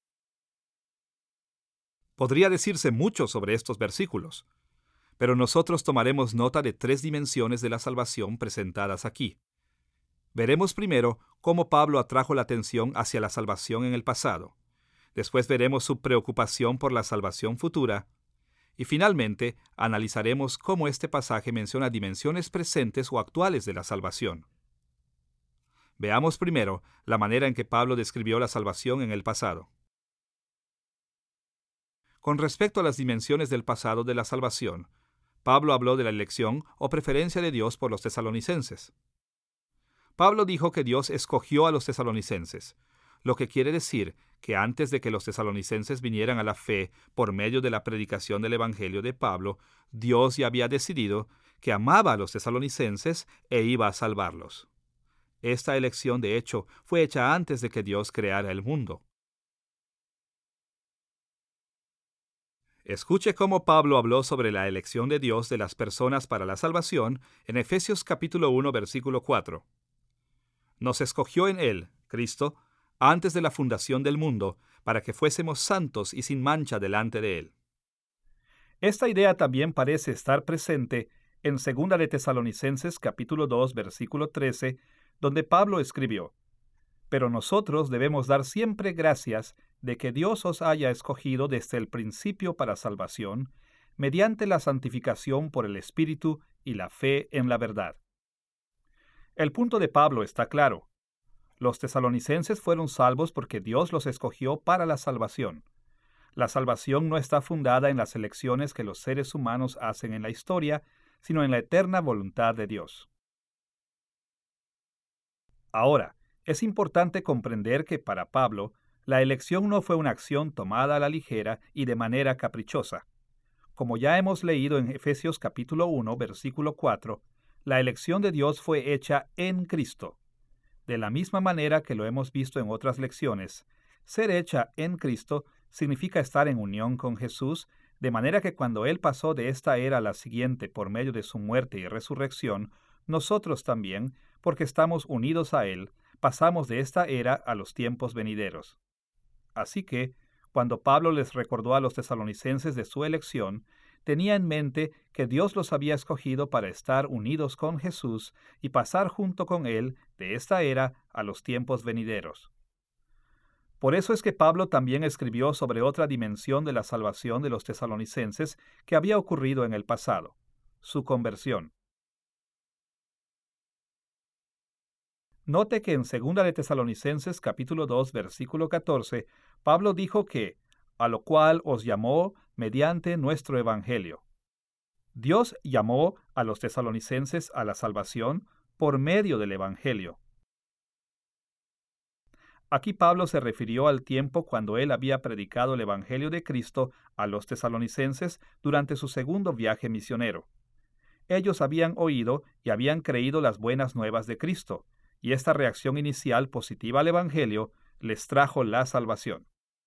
[SPEAKER 1] Podría decirse mucho sobre estos versículos, pero nosotros tomaremos nota de tres dimensiones de la salvación presentadas aquí. Veremos primero cómo Pablo atrajo la atención hacia la salvación en el pasado. Después veremos su preocupación por la salvación futura. Y finalmente, analizaremos cómo este pasaje menciona dimensiones presentes o actuales de la salvación. Veamos primero la manera en que Pablo describió la salvación en el pasado. Con respecto a las dimensiones del pasado de la salvación, Pablo habló de la elección o preferencia de Dios por los tesalonicenses. Pablo dijo que Dios escogió a los tesalonicenses, lo que quiere decir que antes de que los tesalonicenses vinieran a la fe por medio de la predicación del Evangelio de Pablo, Dios ya había decidido que amaba a los tesalonicenses e iba a salvarlos. Esta elección, de hecho, fue hecha antes de que Dios creara el mundo. Escuche cómo Pablo habló sobre la elección de Dios de las personas para la salvación en Efesios capítulo uno, versículo cuatro. Nos escogió en Él, Cristo, antes de la fundación del mundo, para que fuésemos santos y sin mancha delante de Él. Esta idea también parece estar presente en Segunda de Tesalonicenses capítulo dos, versículo trece, donde Pablo escribió: Pero nosotros debemos dar siempre gracias de que Dios os haya escogido desde el principio para salvación, mediante la santificación por el Espíritu y la fe en la verdad. El punto de Pablo está claro. Los tesalonicenses fueron salvos porque Dios los escogió para la salvación. La salvación no está fundada en las elecciones que los seres humanos hacen en la historia, sino en la eterna voluntad de Dios. Ahora, es importante comprender que para Pablo, la elección no fue una acción tomada a la ligera y de manera caprichosa. Como ya hemos leído en Efesios capítulo uno, versículo cuatro, la elección de Dios fue hecha en Cristo. De la misma manera que lo hemos visto en otras lecciones, ser hecha en Cristo significa estar en unión con Jesús, de manera que cuando Él pasó de esta era a la siguiente por medio de su muerte y resurrección, nosotros también, porque estamos unidos a Él, pasamos de esta era a los tiempos venideros. Así que, cuando Pablo les recordó a los tesalonicenses de su elección, tenía en mente que Dios los había escogido para estar unidos con Jesús y pasar junto con Él de esta era a los tiempos venideros. Por eso es que Pablo también escribió sobre otra dimensión de la salvación de los tesalonicenses que había ocurrido en el pasado: su conversión. Note que en Segunda de Tesalonicenses capítulo dos, versículo catorce, Pablo dijo que, a lo cual os llamó mediante nuestro Evangelio. Dios llamó a los tesalonicenses a la salvación por medio del Evangelio. Aquí Pablo se refirió al tiempo cuando él había predicado el Evangelio de Cristo a los tesalonicenses durante su segundo viaje misionero. Ellos habían oído y habían creído las buenas nuevas de Cristo, y esta reacción inicial positiva al Evangelio les trajo la salvación.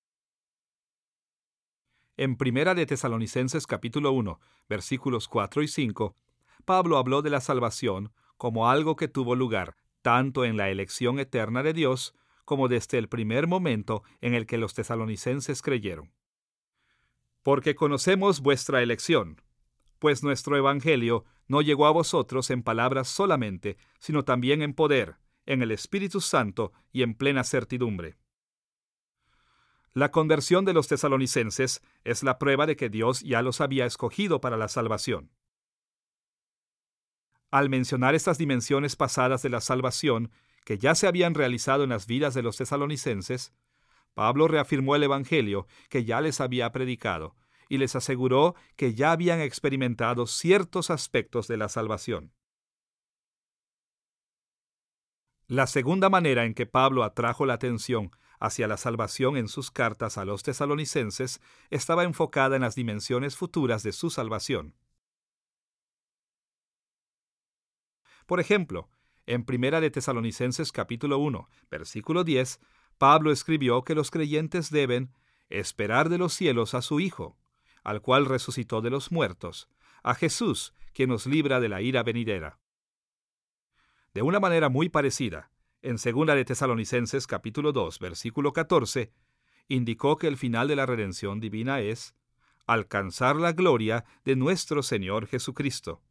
[SPEAKER 1] En Primera de Tesalonicenses capítulo uno, versículos cuatro y cinco, Pablo habló de la salvación como algo que tuvo lugar tanto en la elección eterna de Dios como desde el primer momento en el que los tesalonicenses creyeron. Porque conocemos vuestra elección, pues nuestro evangelio no llegó a vosotros en palabras solamente, sino también en poder, en el Espíritu Santo y en plena certidumbre. La conversión de los tesalonicenses es la prueba de que Dios ya los había escogido para la salvación. Al mencionar estas dimensiones pasadas de la salvación que ya se habían realizado en las vidas de los tesalonicenses, Pablo reafirmó el evangelio que ya les había predicado y les aseguró que ya habían experimentado ciertos aspectos de la salvación. La segunda manera en que Pablo atrajo la atención hacia la salvación en sus cartas a los tesalonicenses estaba enfocada en las dimensiones futuras de su salvación. Por ejemplo, en Primera de Tesalonicenses capítulo uno, versículo diez, Pablo escribió que los creyentes deben esperar de los cielos a su Hijo, al cual resucitó de los muertos, a Jesús, quien nos libra de la ira venidera. De una manera muy parecida, en Segunda de Tesalonicenses capítulo dos, versículo catorce, indicó que el final de la redención divina es alcanzar la gloria de nuestro Señor Jesucristo.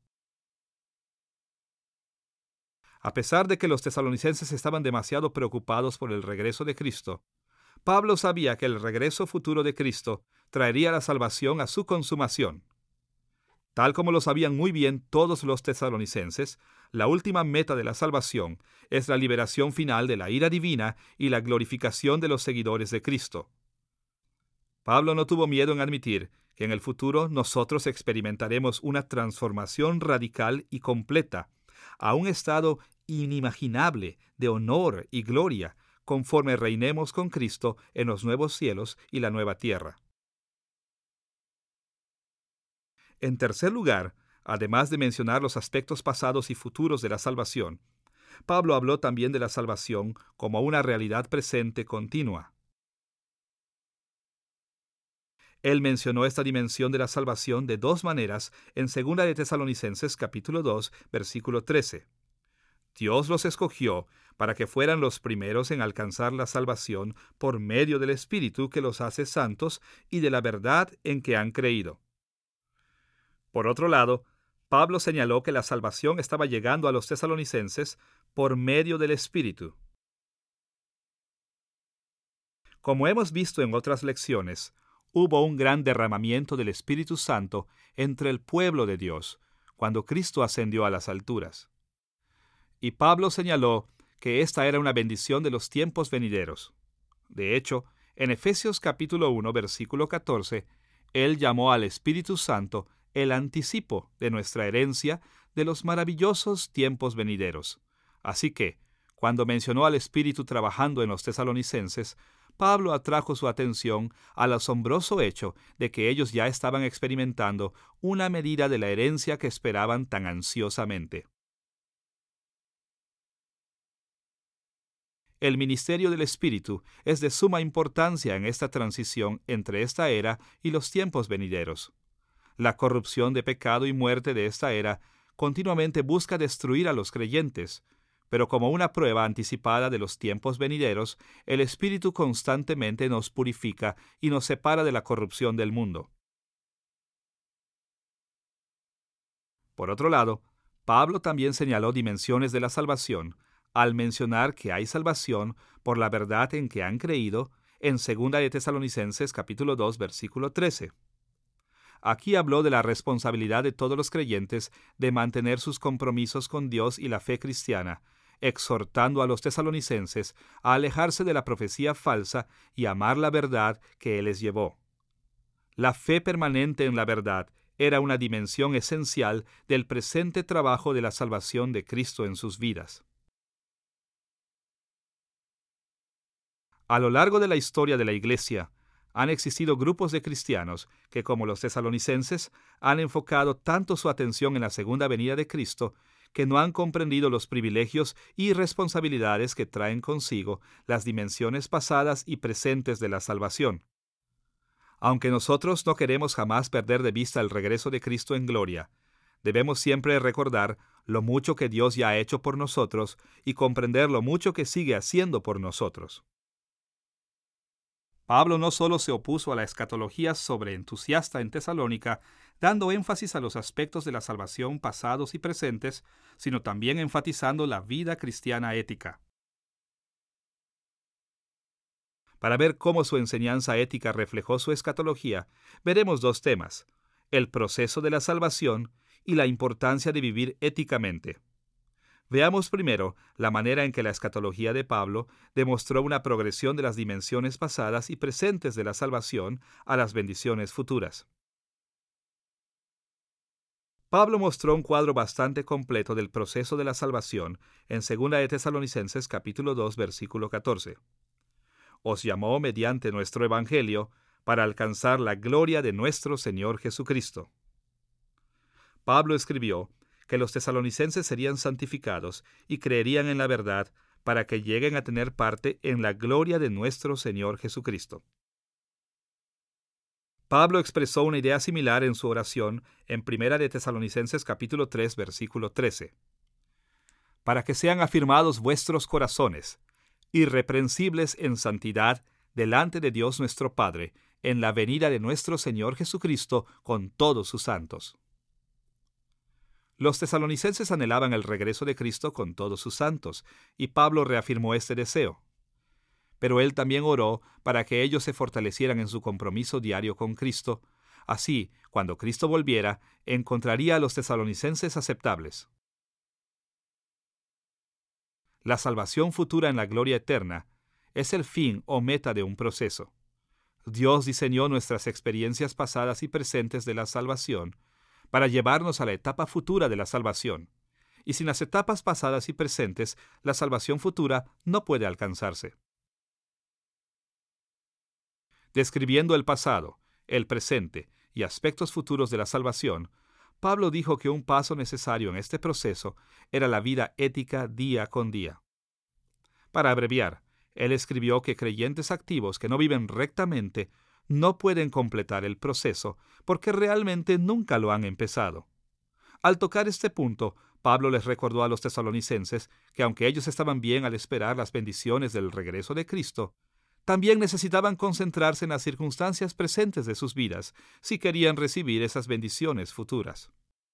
[SPEAKER 1] A pesar de que los tesalonicenses estaban demasiado preocupados por el regreso de Cristo, Pablo sabía que el regreso futuro de Cristo traería la salvación a su consumación. Tal como lo sabían muy bien todos los tesalonicenses, la última meta de la salvación es la liberación final de la ira divina y la glorificación de los seguidores de Cristo. Pablo no tuvo miedo en admitir que en el futuro nosotros experimentaremos una transformación radical y completa a un estado inimaginable de honor y gloria conforme reinemos con Cristo en los nuevos cielos y la nueva tierra. En tercer lugar, además de mencionar los aspectos pasados y futuros de la salvación, Pablo habló también de la salvación como una realidad presente continua. Él mencionó esta dimensión de la salvación de dos maneras en Segunda de Tesalonicenses capítulo dos, versículo trece. Dios los escogió para que fueran los primeros en alcanzar la salvación por medio del Espíritu que los hace santos y de la verdad en que han creído. Por otro lado, Pablo señaló que la salvación estaba llegando a los tesalonicenses por medio del Espíritu. Como hemos visto en otras lecciones, hubo un gran derramamiento del Espíritu Santo entre el pueblo de Dios cuando Cristo ascendió a las alturas. Y Pablo señaló que esta era una bendición de los tiempos venideros. De hecho, en Efesios capítulo uno, versículo catorce, él llamó al Espíritu Santo el anticipo de nuestra herencia de los maravillosos tiempos venideros. Así que, cuando mencionó al Espíritu trabajando en los tesalonicenses, Pablo atrajo su atención al asombroso hecho de que ellos ya estaban experimentando una medida de la herencia que esperaban tan ansiosamente. El ministerio del Espíritu es de suma importancia en esta transición entre esta era y los tiempos venideros. La corrupción de pecado y muerte de esta era continuamente busca destruir a los creyentes, pero como una prueba anticipada de los tiempos venideros, el Espíritu constantemente nos purifica y nos separa de la corrupción del mundo. Por otro lado, Pablo también señaló dimensiones de la salvación al mencionar que hay salvación por la verdad en que han creído en Segunda de Tesalonicenses capítulo dos, versículo trece. Aquí habló de la responsabilidad de todos los creyentes de mantener sus compromisos con Dios y la fe cristiana, exhortando a los tesalonicenses a alejarse de la profecía falsa y amar la verdad que Él les llevó. La fe permanente en la verdad era una dimensión esencial del presente trabajo de la salvación de Cristo en sus vidas. A lo largo de la historia de la Iglesia, han existido grupos de cristianos que, como los tesalonicenses, han enfocado tanto su atención en la segunda venida de Cristo que no han comprendido los privilegios y responsabilidades que traen consigo las dimensiones pasadas y presentes de la salvación. Aunque nosotros no queremos jamás perder de vista el regreso de Cristo en gloria, debemos siempre recordar lo mucho que Dios ya ha hecho por nosotros y comprender lo mucho que sigue haciendo por nosotros. Pablo no solo se opuso a la escatología sobreentusiasta en Tesalónica, dando énfasis a los aspectos de la salvación pasados y presentes, sino también enfatizando la vida cristiana ética. Para ver cómo su enseñanza ética reflejó su escatología, veremos dos temas: el proceso de la salvación y la importancia de vivir éticamente. Veamos primero la manera en que la escatología de Pablo demostró una progresión de las dimensiones pasadas y presentes de la salvación a las bendiciones futuras. Pablo mostró un cuadro bastante completo del proceso de la salvación en segunda de Tesalonicenses capítulo dos, versículo catorce. Os llamó mediante nuestro evangelio para alcanzar la gloria de nuestro Señor Jesucristo. Pablo escribió que los tesalonicenses serían santificados y creerían en la verdad para que lleguen a tener parte en la gloria de nuestro Señor Jesucristo. Pablo expresó una idea similar en su oración en primera de Tesalonicenses capítulo tres, versículo trece. Para que sean afirmados vuestros corazones, irreprensibles en santidad delante de Dios nuestro Padre, en la venida de nuestro Señor Jesucristo con todos sus santos. Los tesalonicenses anhelaban el regreso de Cristo con todos sus santos, y Pablo reafirmó este deseo. Pero él también oró para que ellos se fortalecieran en su compromiso diario con Cristo. Así, cuando Cristo volviera, encontraría a los tesalonicenses aceptables. La salvación futura en la gloria eterna es el fin o meta de un proceso. Dios diseñó nuestras experiencias pasadas y presentes de la salvación para llevarnos a la etapa futura de la salvación. Y sin las etapas pasadas y presentes, la salvación futura no puede alcanzarse. Describiendo el pasado, el presente y aspectos futuros de la salvación, Pablo dijo que un paso necesario en este proceso era la vida ética día con día. Para abreviar, él escribió que creyentes activos que no viven rectamente no pueden completar el proceso porque realmente nunca lo han empezado. Al tocar este punto, Pablo les recordó a los tesalonicenses que aunque ellos estaban bien al esperar las bendiciones del regreso de Cristo, también necesitaban concentrarse en las circunstancias presentes de sus vidas si querían recibir esas bendiciones futuras.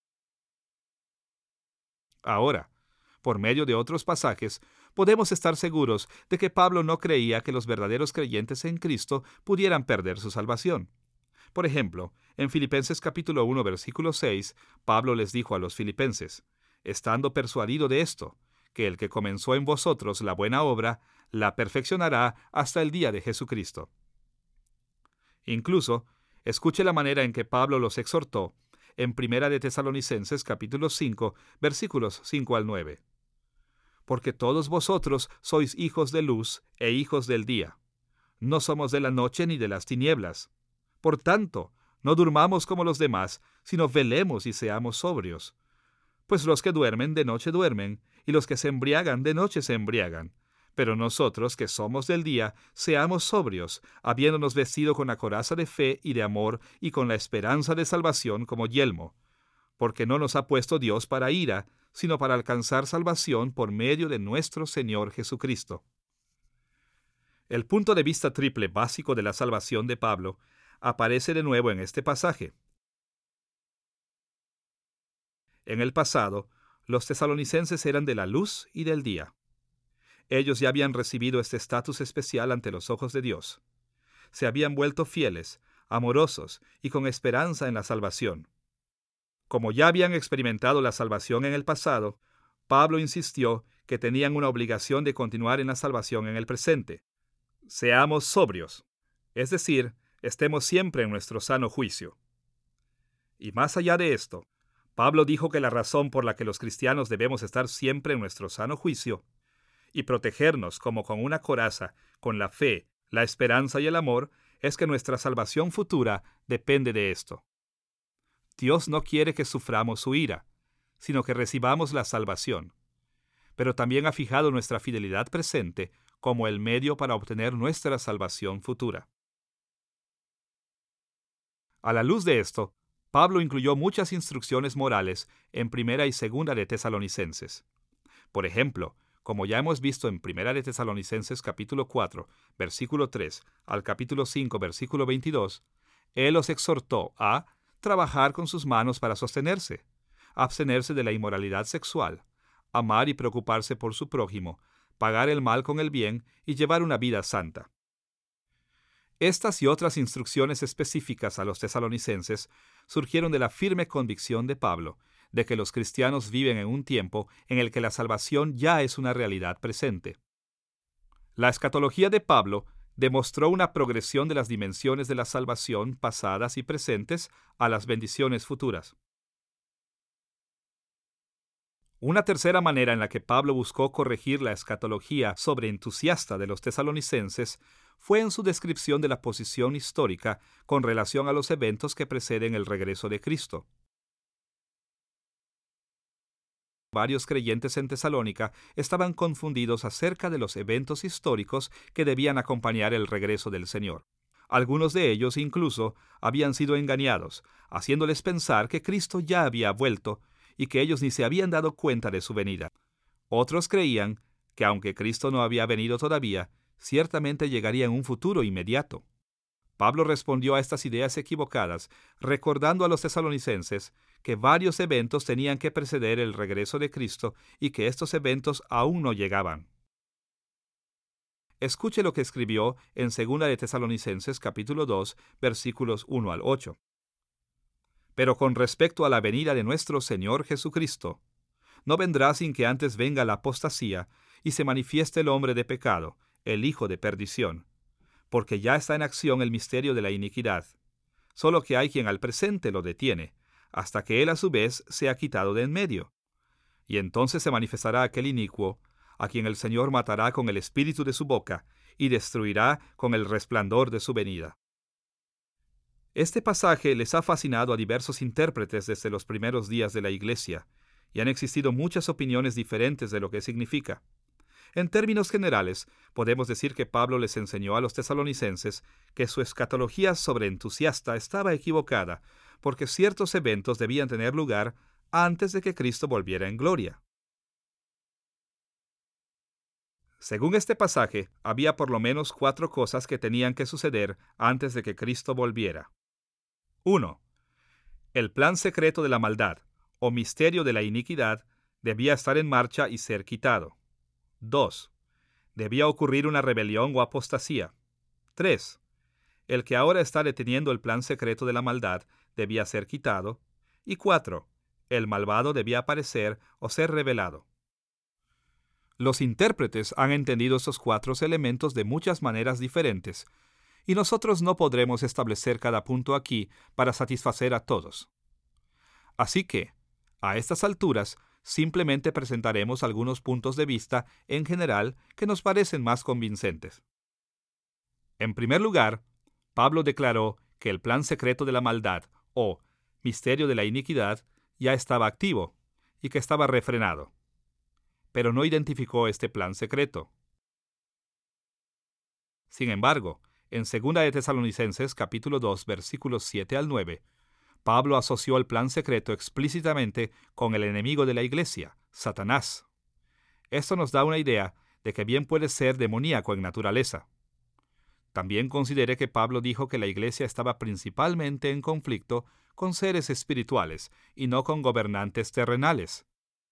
[SPEAKER 1] Ahora, por medio de otros pasajes, podemos estar seguros de que Pablo no creía que los verdaderos creyentes en Cristo pudieran perder su salvación. Por ejemplo, en Filipenses capítulo uno, versículo seis, Pablo les dijo a los filipenses: estando persuadido de esto, que el que comenzó en vosotros la buena obra, la perfeccionará hasta el día de Jesucristo. Incluso, escuche la manera en que Pablo los exhortó en primera de Tesalonicenses capítulo cinco, versículos cinco al nueve. Porque todos vosotros sois hijos de luz e hijos del día. No somos de la noche ni de las tinieblas. Por tanto, no durmamos como los demás, sino velemos y seamos sobrios. Pues los que duermen de noche duermen, y los que se embriagan de noche se embriagan. Pero nosotros, que somos del día, seamos sobrios, habiéndonos vestido con la coraza de fe y de amor, y con la esperanza de salvación como yelmo. Porque no nos ha puesto Dios para ira, sino para alcanzar salvación por medio de nuestro Señor Jesucristo. El punto de vista triple básico de la salvación de Pablo aparece de nuevo en este pasaje. En el pasado, los tesalonicenses eran de la luz y del día. Ellos ya habían recibido este estatus especial ante los ojos de Dios. Se habían vuelto fieles, amorosos y con esperanza en la salvación. Como ya habían experimentado la salvación en el pasado, Pablo insistió que tenían una obligación de continuar en la salvación en el presente. Seamos sobrios, es decir, estemos siempre en nuestro sano juicio. Y más allá de esto, Pablo dijo que la razón por la que los cristianos debemos estar siempre en nuestro sano juicio y protegernos como con una coraza, con la fe, la esperanza y el amor, es que nuestra salvación futura depende de esto. Dios no quiere que suframos su ira, sino que recibamos la salvación. Pero también ha fijado nuestra fidelidad presente como el medio para obtener nuestra salvación futura. A la luz de esto, Pablo incluyó muchas instrucciones morales en Primera y Segunda de Tesalonicenses. Por ejemplo, como ya hemos visto en Primera de Tesalonicenses capítulo cuatro, versículo tres, al capítulo cinco, versículo veintidós, él los exhortó a trabajar con sus manos para sostenerse, abstenerse de la inmoralidad sexual, amar y preocuparse por su prójimo, pagar el mal con el bien y llevar una vida santa. Estas y otras instrucciones específicas a los tesalonicenses surgieron de la firme convicción de Pablo de que los cristianos viven en un tiempo en el que la salvación ya es una realidad presente. La escatología de Pablo demostró una progresión de las dimensiones de la salvación pasadas y presentes a las bendiciones futuras. Una tercera manera en la que Pablo buscó corregir la escatología sobreentusiasta de los tesalonicenses fue en su descripción de la posición histórica con relación a los eventos que preceden el regreso de Cristo. Varios creyentes en Tesalónica estaban confundidos acerca de los eventos históricos que debían acompañar el regreso del Señor. Algunos de ellos incluso habían sido engañados, haciéndoles pensar que Cristo ya había vuelto y que ellos ni se habían dado cuenta de su venida. Otros creían que aunque Cristo no había venido todavía, ciertamente llegaría en un futuro inmediato. Pablo respondió a estas ideas equivocadas, recordando a los tesalonicenses que varios eventos tenían que preceder el regreso de Cristo y que estos eventos aún no llegaban. Escuche lo que escribió en Segunda de Tesalonicenses capítulo dos, versículos uno al ocho. Pero con respecto a la venida de nuestro Señor Jesucristo, no vendrá sin que antes venga la apostasía y se manifieste el hombre de pecado, el hijo de perdición, porque ya está en acción el misterio de la iniquidad, solo que hay quien al presente lo detiene, hasta que él a su vez sea quitado de en medio. Y entonces se manifestará aquel inicuo, a quien el Señor matará con el espíritu de su boca, y destruirá con el resplandor de su venida. Este pasaje les ha fascinado a diversos intérpretes desde los primeros días de la Iglesia, y han existido muchas opiniones diferentes de lo que significa. En términos generales, podemos decir que Pablo les enseñó a los tesalonicenses que su escatología sobreentusiasta estaba equivocada, porque ciertos eventos debían tener lugar antes de que Cristo volviera en gloria. Según este pasaje, había por lo menos cuatro cosas que tenían que suceder antes de que Cristo volviera. uno. El plan secreto de la maldad, o misterio de la iniquidad, debía estar en marcha y ser quitado. dos. Debía ocurrir una rebelión o apostasía. tres. El que ahora está deteniendo el plan secreto de la maldad debía ser quitado. Y cuatro. El malvado debía aparecer o ser revelado. Los intérpretes han entendido estos cuatro elementos de muchas maneras diferentes, y nosotros no podremos establecer cada punto aquí para satisfacer a todos. Así que, a estas alturas, simplemente presentaremos algunos puntos de vista en general que nos parecen más convincentes. En primer lugar, Pablo declaró que el plan secreto de la maldad, o misterio de la iniquidad, ya estaba activo y que estaba refrenado. Pero no identificó este plan secreto. Sin embargo, en Segunda de Tesalonicenses capítulo dos, versículos siete al nueve, Pablo asoció el plan secreto explícitamente con el enemigo de la iglesia, Satanás. Esto nos da una idea de que bien puede ser demoníaco en naturaleza. También considere que Pablo dijo que la iglesia estaba principalmente en conflicto con seres espirituales y no con gobernantes terrenales,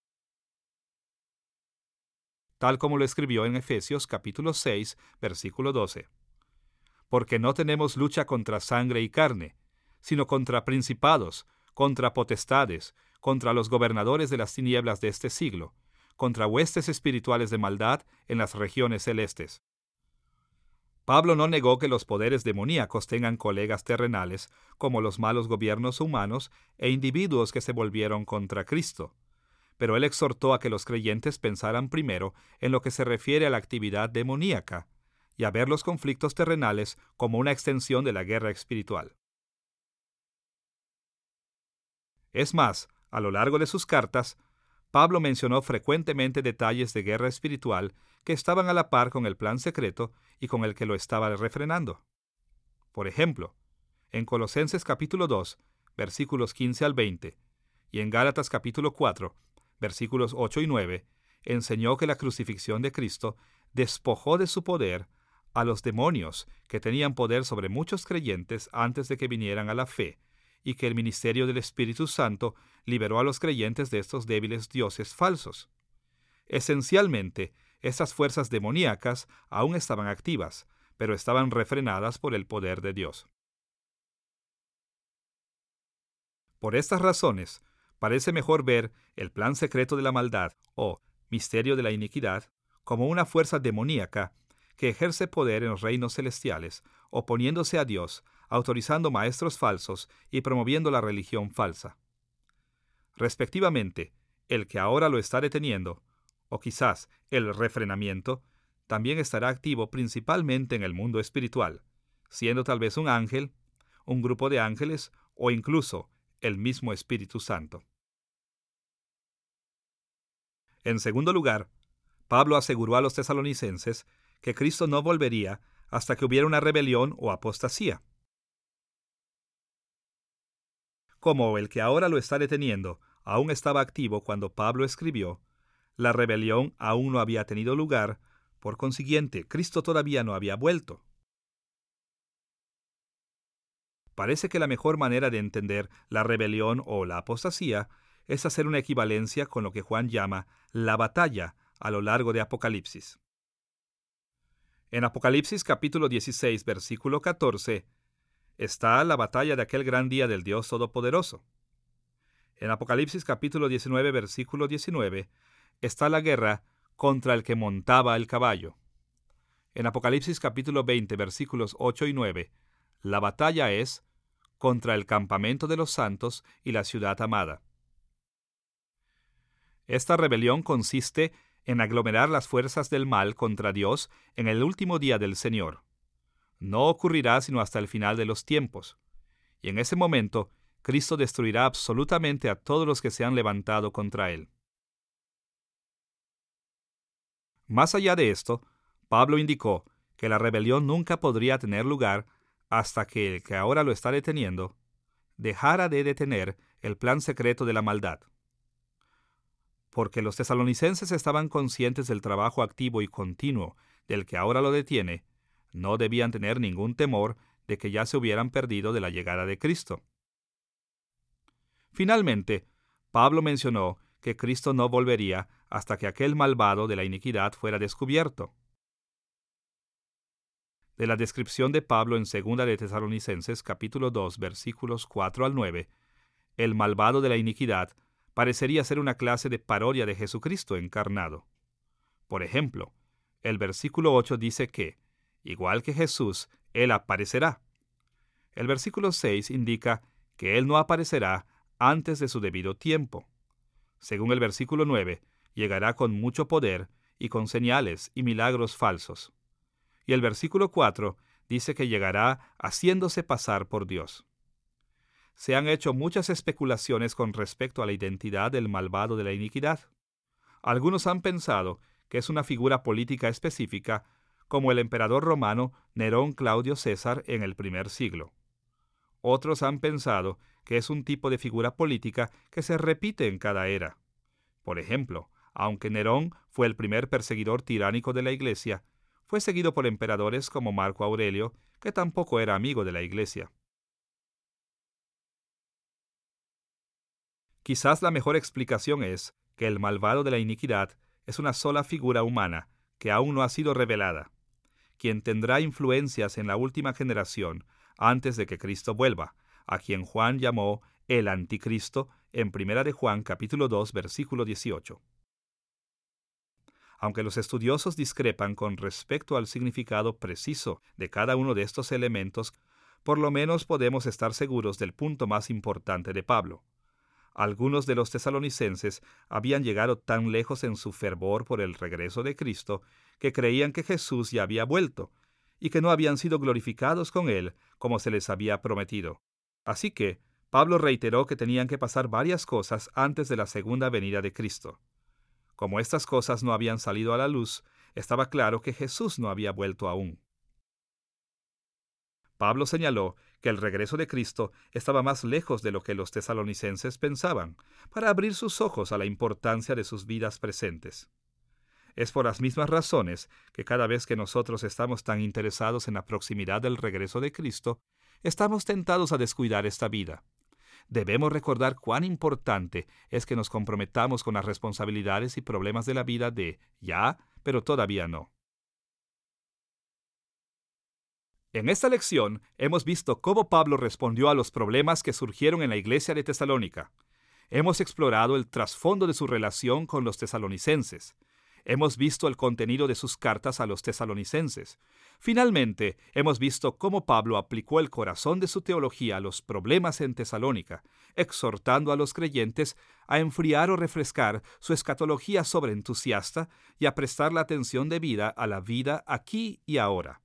[SPEAKER 1] tal como lo escribió en Efesios capítulo seis, versículo doce. Porque no tenemos lucha contra sangre y carne, sino contra principados, contra potestades, contra los gobernadores de las tinieblas de este siglo, contra huestes espirituales de maldad en las regiones celestes. Pablo no negó que los poderes demoníacos tengan colegas terrenales, como los malos gobiernos humanos e individuos que se volvieron contra Cristo. Pero él exhortó a que los creyentes pensaran primero en lo que se refiere a la actividad demoníaca y a ver los conflictos terrenales como una extensión de la guerra espiritual. Es más, a lo largo de sus cartas, Pablo mencionó frecuentemente detalles de guerra espiritual que estaban a la par con el plan secreto y con el que lo estaba refrenando. Por ejemplo, en Colosenses capítulo dos, versículos quince al veinte, y en Gálatas capítulo cuatro, versículos ocho y nueve, enseñó que la crucifixión de Cristo despojó de su poder a los demonios que tenían poder sobre muchos creyentes antes de que vinieran a la fe, y que el ministerio del Espíritu Santo liberó a los creyentes de estos débiles dioses falsos. Esencialmente, estas fuerzas demoníacas aún estaban activas, pero estaban refrenadas por el poder de Dios. Por estas razones, parece mejor ver el plan secreto de la maldad, o misterio de la iniquidad, como una fuerza demoníaca que ejerce poder en los reinos celestiales, oponiéndose a Dios, autorizando maestros falsos y promoviendo la religión falsa. Respectivamente, el que ahora lo está deteniendo, o quizás el refrenamiento, también estará activo principalmente en el mundo espiritual, siendo tal vez un ángel, un grupo de ángeles o incluso el mismo Espíritu Santo. En segundo lugar, Pablo aseguró a los tesalonicenses que Cristo no volvería hasta que hubiera una rebelión o apostasía. Como el que ahora lo está deteniendo aún estaba activo cuando Pablo escribió, la rebelión aún no había tenido lugar, por consiguiente, Cristo todavía no había vuelto. Parece que la mejor manera de entender la rebelión o la apostasía es hacer una equivalencia con lo que Juan llama la batalla a lo largo de Apocalipsis. En Apocalipsis capítulo dieciséis, versículo catorce, está la batalla de aquel gran día del Dios Todopoderoso. En Apocalipsis capítulo diecinueve, versículo diecinueve, está la guerra contra el que montaba el caballo. En Apocalipsis capítulo veinte, versículos ocho y nueve, la batalla es contra el campamento de los santos y la ciudad amada. Esta rebelión consiste en aglomerar las fuerzas del mal contra Dios en el último día del Señor. No ocurrirá sino hasta el final de los tiempos, y en ese momento Cristo destruirá absolutamente a todos los que se han levantado contra Él. Más allá de esto, Pablo indicó que la rebelión nunca podría tener lugar hasta que el que ahora lo está deteniendo dejara de detener el plan secreto de la maldad. Porque los tesalonicenses estaban conscientes del trabajo activo y continuo del que ahora lo detiene, no debían tener ningún temor de que ya se hubieran perdido de la llegada de Cristo. Finalmente, Pablo mencionó que Cristo no volvería hasta que aquel malvado de la iniquidad fuera descubierto. De la descripción de Pablo en segunda de Tesalonicenses capítulo dos, versículos cuatro al nueve, el malvado de la iniquidad parecería ser una clase de parodia de Jesucristo encarnado. Por ejemplo, el versículo ocho dice que, igual que Jesús, Él aparecerá. El versículo seis indica que Él no aparecerá antes de su debido tiempo. Según el versículo nueve, llegará con mucho poder y con señales y milagros falsos. Y el versículo cuatro dice que llegará haciéndose pasar por Dios. Se han hecho muchas especulaciones con respecto a la identidad del malvado de la iniquidad. Algunos han pensado que es una figura política específica, como el emperador romano Nerón Claudio César en el primer siglo. Otros han pensado que es un tipo de figura política que se repite en cada era. Por ejemplo, aunque Nerón fue el primer perseguidor tiránico de la Iglesia, fue seguido por emperadores como Marco Aurelio, que tampoco era amigo de la Iglesia. Quizás la mejor explicación es que el malvado de la iniquidad es una sola figura humana que aún no ha sido revelada, quien tendrá influencias en la última generación antes de que Cristo vuelva, a quien Juan llamó el Anticristo en primera de Juan capítulo dos, versículo dieciocho. Aunque los estudiosos discrepan con respecto al significado preciso de cada uno de estos elementos, por lo menos podemos estar seguros del punto más importante de Pablo. Algunos de los tesalonicenses habían llegado tan lejos en su fervor por el regreso de Cristo que creían que Jesús ya había vuelto y que no habían sido glorificados con él como se les había prometido. Así que Pablo reiteró que tenían que pasar varias cosas antes de la segunda venida de Cristo. Como estas cosas no habían salido a la luz, estaba claro que Jesús no había vuelto aún. Pablo señaló que el regreso de Cristo estaba más lejos de lo que los tesalonicenses pensaban, para abrir sus ojos a la importancia de sus vidas presentes. Es por las mismas razones que cada vez que nosotros estamos tan interesados en la proximidad del regreso de Cristo, estamos tentados a descuidar esta vida. Debemos recordar cuán importante es que nos comprometamos con las responsabilidades y problemas de la vida de ya, pero todavía no. En esta lección hemos visto cómo Pablo respondió a los problemas que surgieron en la iglesia de Tesalónica. Hemos explorado el trasfondo de su relación con los tesalonicenses. Hemos visto el contenido de sus cartas a los tesalonicenses. Finalmente, hemos visto cómo Pablo aplicó el corazón de su teología a los problemas en Tesalónica, exhortando a los creyentes a enfriar o refrescar su escatología sobreentusiasta y a prestar la atención debida a la vida aquí y ahora.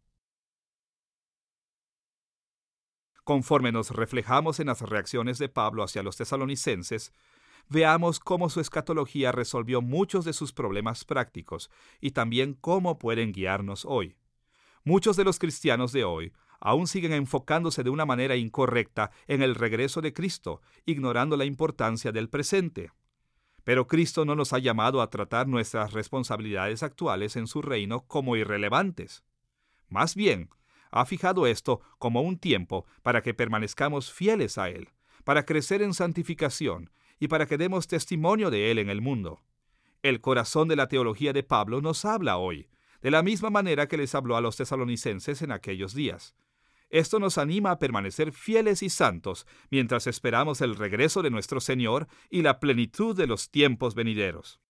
[SPEAKER 1] Conforme nos reflejamos en las reacciones de Pablo hacia los tesalonicenses, veamos cómo su escatología resolvió muchos de sus problemas prácticos y también cómo pueden guiarnos hoy. Muchos de los cristianos de hoy aún siguen enfocándose de una manera incorrecta en el regreso de Cristo, ignorando la importancia del presente. Pero Cristo no nos ha llamado a tratar nuestras responsabilidades actuales en su reino como irrelevantes. Más bien, ha fijado esto como un tiempo para que permanezcamos fieles a Él, para crecer en santificación y para que demos testimonio de Él en el mundo. El corazón de la teología de Pablo nos habla hoy, de la misma manera que les habló a los tesalonicenses en aquellos días. Esto nos anima a permanecer fieles y santos mientras esperamos el regreso de nuestro Señor y la plenitud de los tiempos venideros.